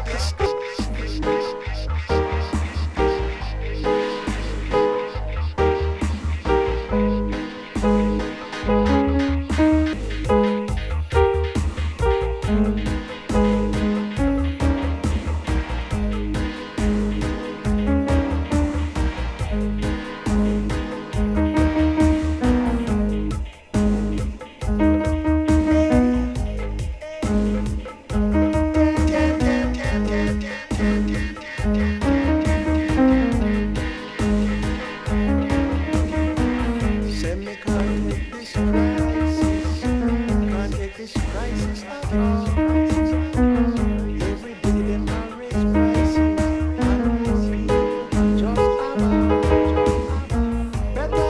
Say me can't take this crisis, can't take this crisis at all. Every day them a raise prices, and poor people just about. Better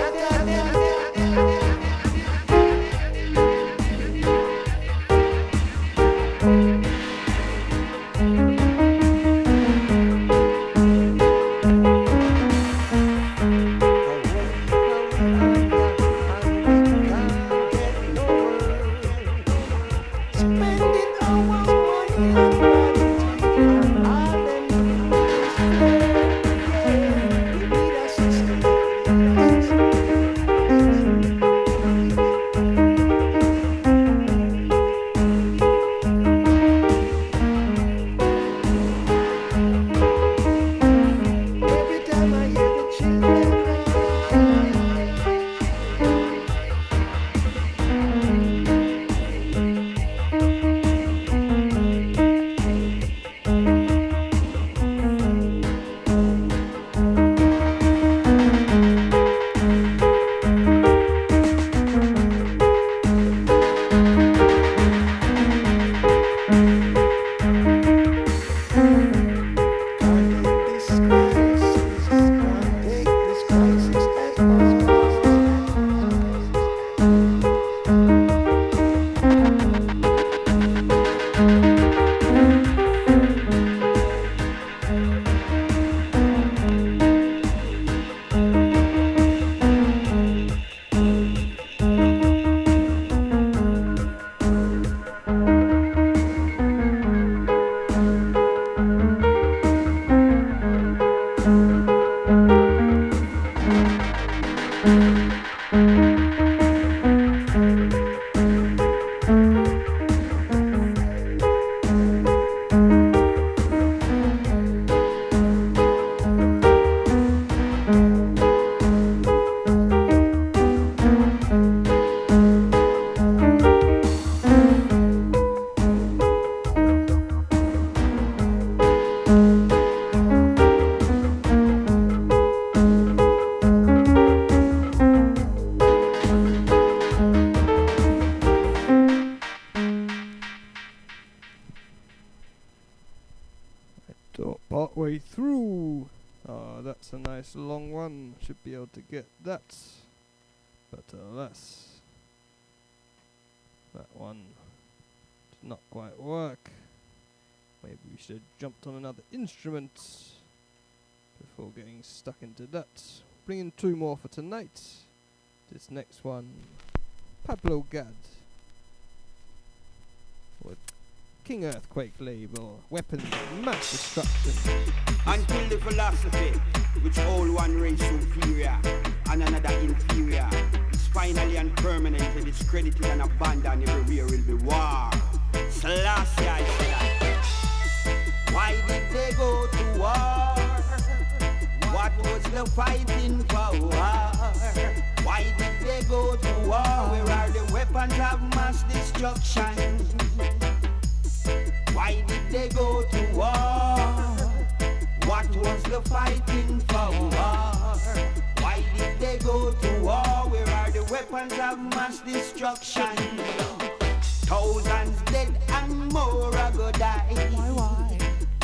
spending our money Partway through. Oh, that's a nice long one. Should be able to get that. But alas, that one did not quite work. Maybe we should have jumped on another instrument before getting stuck into that. Bringing two more for tonight. This next one, Pablo Gad with King Earthquake label, Weapons of Mass Destruction. Until the philosophy, which all one race superior and another inferior, is finally and permanently discredited and abandoned, everywhere will be war. Selassie, I said, why did they go to war? What was the fighting for war? Why did they go to war? Where are the weapons of mass destruction? Why did they go to war? What was the fighting for war? Why did they go to war? Where are the weapons of mass destruction? Thousands dead and more are gonna die. Why?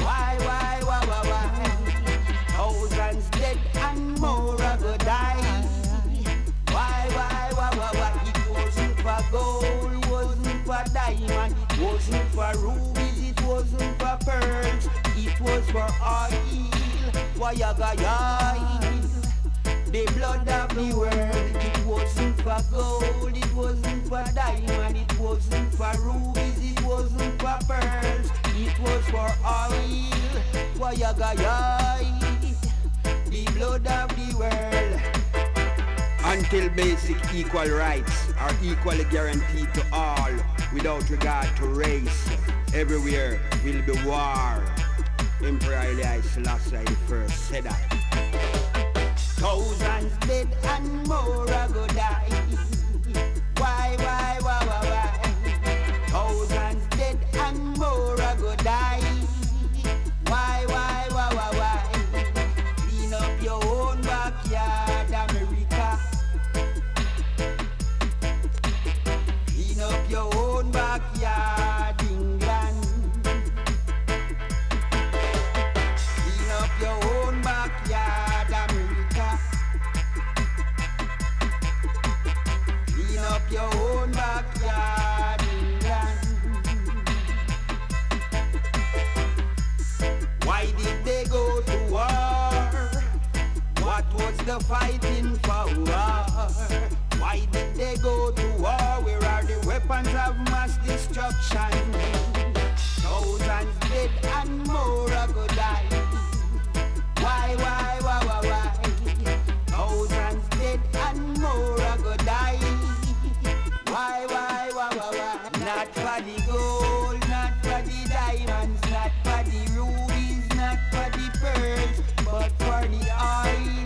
Thousands dead and more are gonna die. Why? It wasn't for gold, wasn't for diamond, it wasn't for rubies, it wasn't for pearls, it was for oil. The blood of the world. It wasn't for gold, it wasn't for diamond, it wasn't for rubies, it wasn't for pearls, it was for oil. The blood of the world. Until basic equal rights are equally guaranteed to all, without regard to race, everywhere will be war. Emperor Haile Selassie I said that. Thousands dead and more are gonna die. Why? Thousands dead and more are gonna die. Why? Clean up your own backyard, America. Clean up your own backyard, England. Clean up your own backyard, America. Clean up your own backyard, England. Why did they go to war? What was the fighting for war? Why did they go to war? Where are the weapons of mass destruction? Thousands dead and more are gonna die. Why? Thousands dead and more are gonna die. Why? Not for the gold, not for the diamonds, not for the rubies, not for the pearls, but for the oil.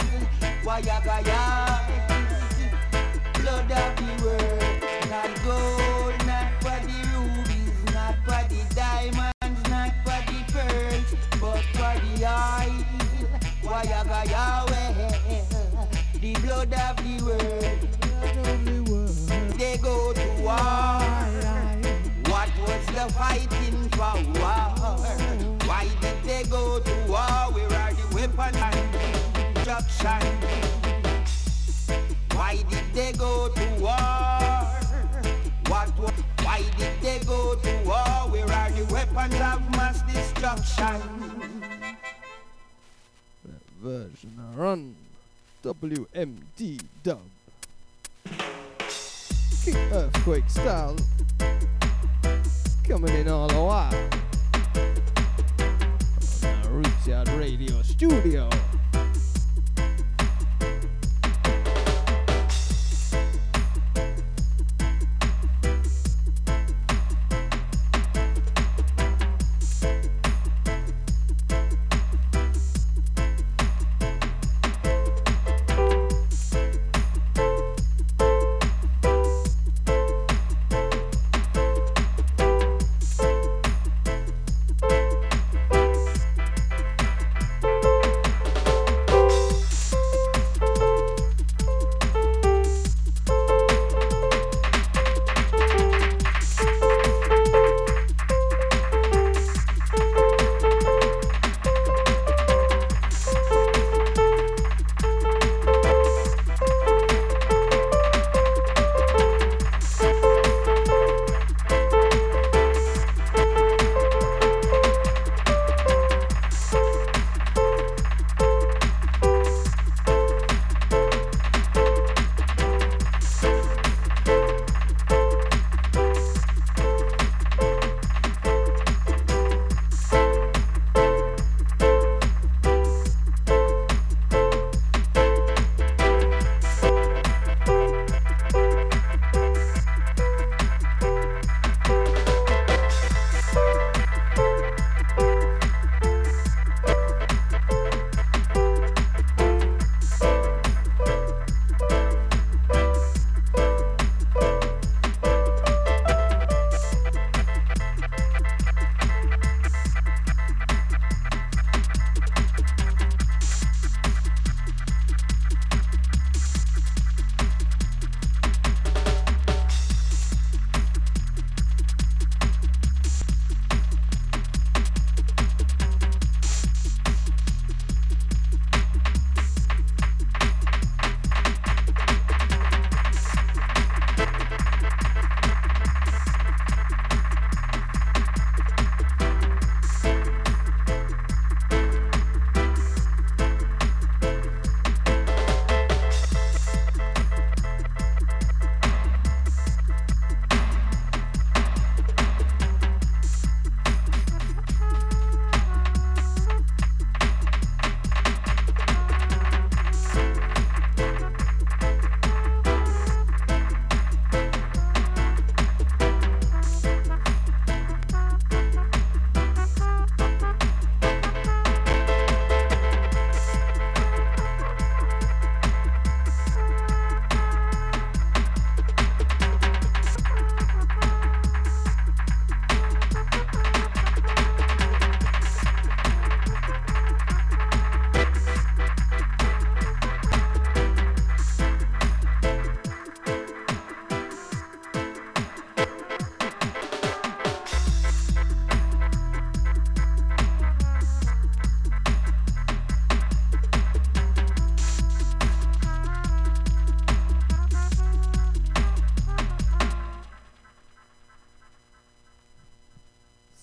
Blood of the world. Not gold, not for the rubies, not for the diamonds, not for the pearls, but for the oil. The blood of the world. They go to war. What was the fighting for war? Why did they go to war? Where are the weapons and destruction? Why did they go to war? Why did they go to war? Where are the weapons of mass destruction? That version are on WMD dub. King Earthquake style. Coming in all the while. On the Roots Yard Radio Studio.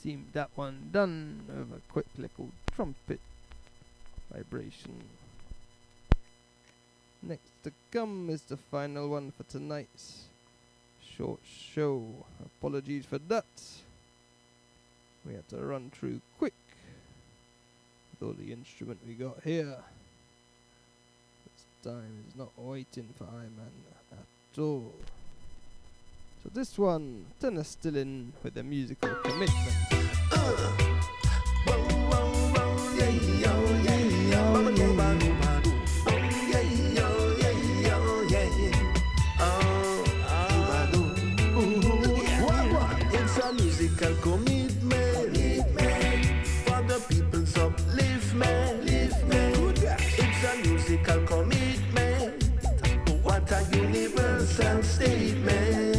seemed that one done with a quick little trumpet vibration. Next to come is the final one for tonight's short show. Apologies for that. We had to run through quick with all the instrument we got here. This time is not waiting for Iman at all. So this one, Tenor still in with the musical commitment. It's a musical commitment for the people's upliftment. It's a musical commitment. What a universal statement.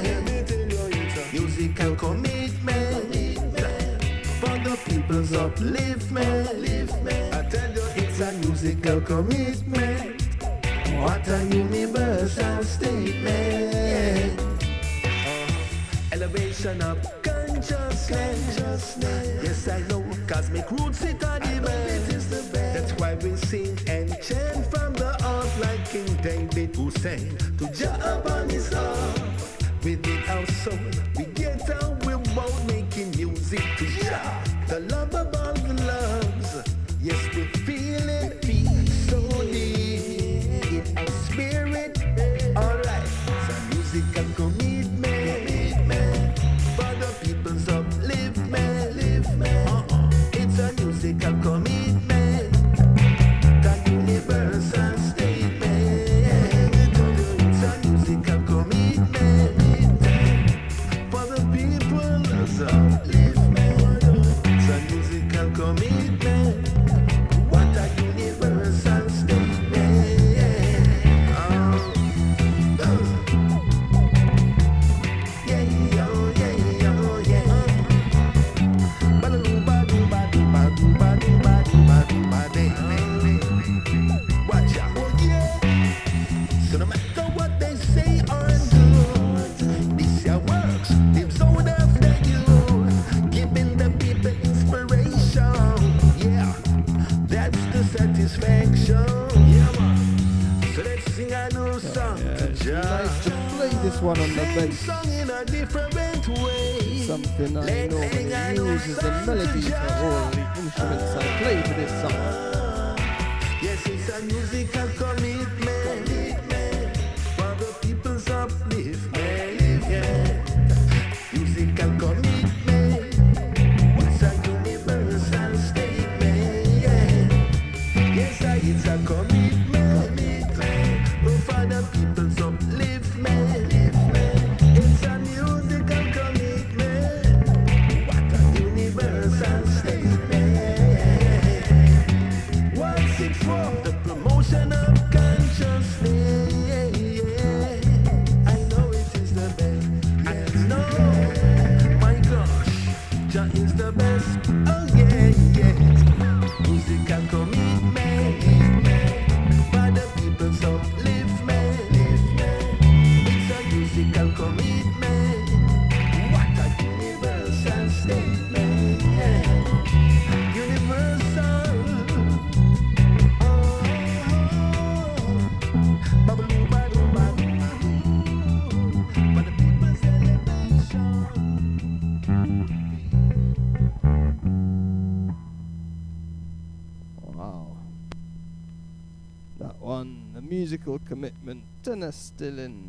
Musical commitment for the people's upliftment. I tell you, it's a musical commitment. What a universal statement. Elevation of consciousness. Yes, I know, cosmic roots it are the best. That's why we sing and chant from the heart like King David who sang to Jah upon his harp. Within our soul, we get out, we're both making music to Jah, the love of all the loves. Yes, we feel it so deep in our spirit. Alright, some musical commitment for the people's upliftment. It's a musical commitment, the universal statement. It's a musical commitment for the people's upliftment. It's a musical commitment. What a universal statement. Watch out. So no matter what they say or do, this your works lives out after you, giving the people inspiration. Yeah, that's the satisfaction. Yeah, man. So let's sing a new song to It's Jah. nice to play this one on the Sing bass. song in a different way. Something I normally use as a melody for all the instruments I play for this song. Yes, it's a musical commitment for the people's upliftment. Yeah. Musical commitment. It's a universal statement. Yeah. Yes, it's a commitment for the people's upliftment. It's a musical commitment. What a universal statement. 164, the promotion of consciousness. I know it is the best. I know, my gosh, Jah is the best. Oh yeah. Musical commitment for the people's upliftment. It's a musical commitment. What a universal statement. Universal. For the people's elevation. Wow. That one, the musical commitment, Tenor still in.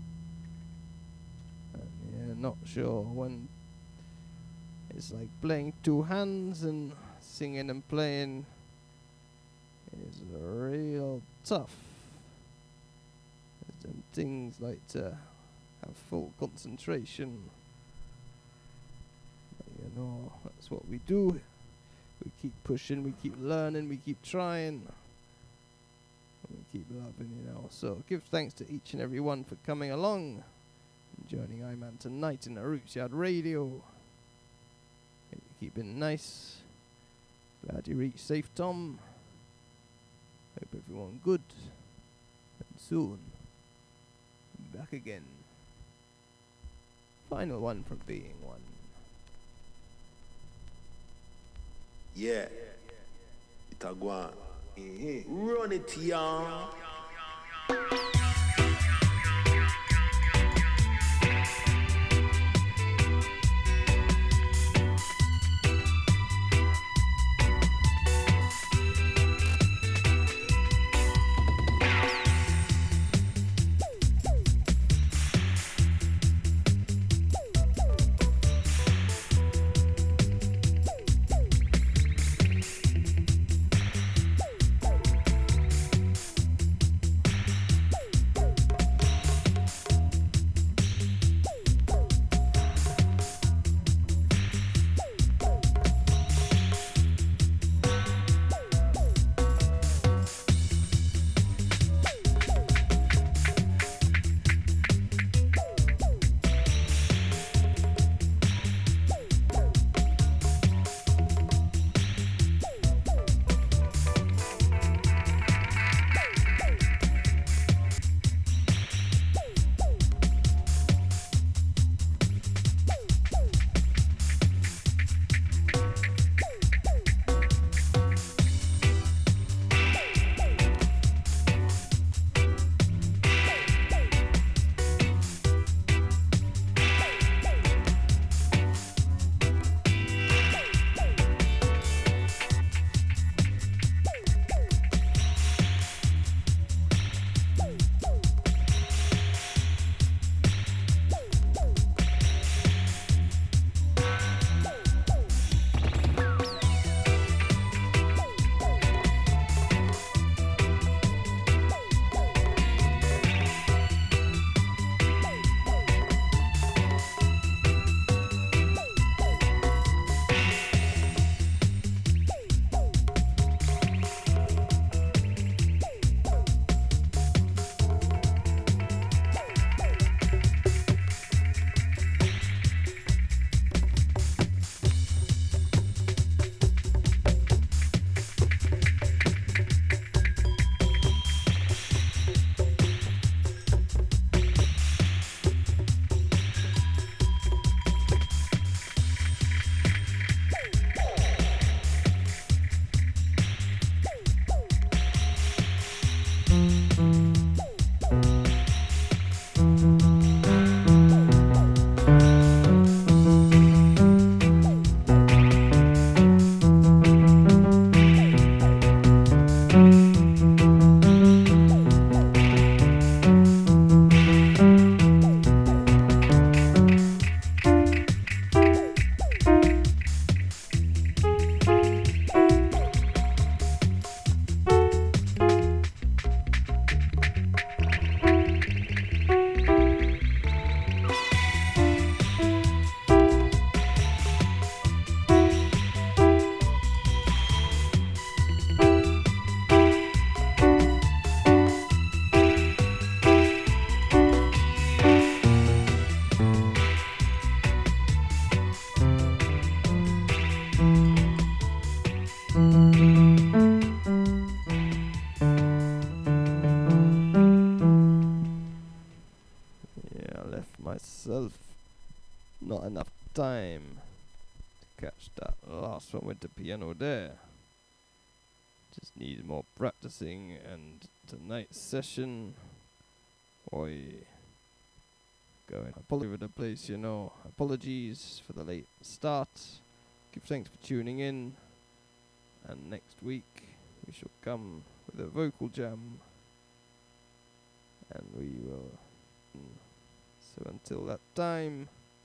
Yeah, not sure when. It's like playing two hands and singing and playing is real tough. There's them things like to have full concentration. But you know, that's what we do. We keep pushing, we keep learning, we keep trying. And we keep loving, you know. So give thanks to each and every one for coming along and joining Iman tonight in the Roots Yard Radio. Hope you're keeping nice. Glad you reached safe, Tom. Hope everyone good. And soon, back again. Final one from Being One. Yeah. It a go on. Run it, y'all. myself not enough time to catch that last one with the piano there. Just need more practicing, and tonight's session, going all over the place, you know. Apologies for the late start. Give thanks for tuning in, and next week we shall come with a vocal jam, and we will. So until that time,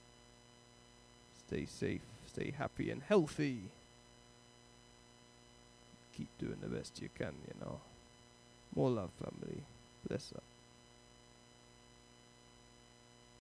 stay safe, stay happy and healthy. Keep doing the best you can, you know. More love, family. Bless up.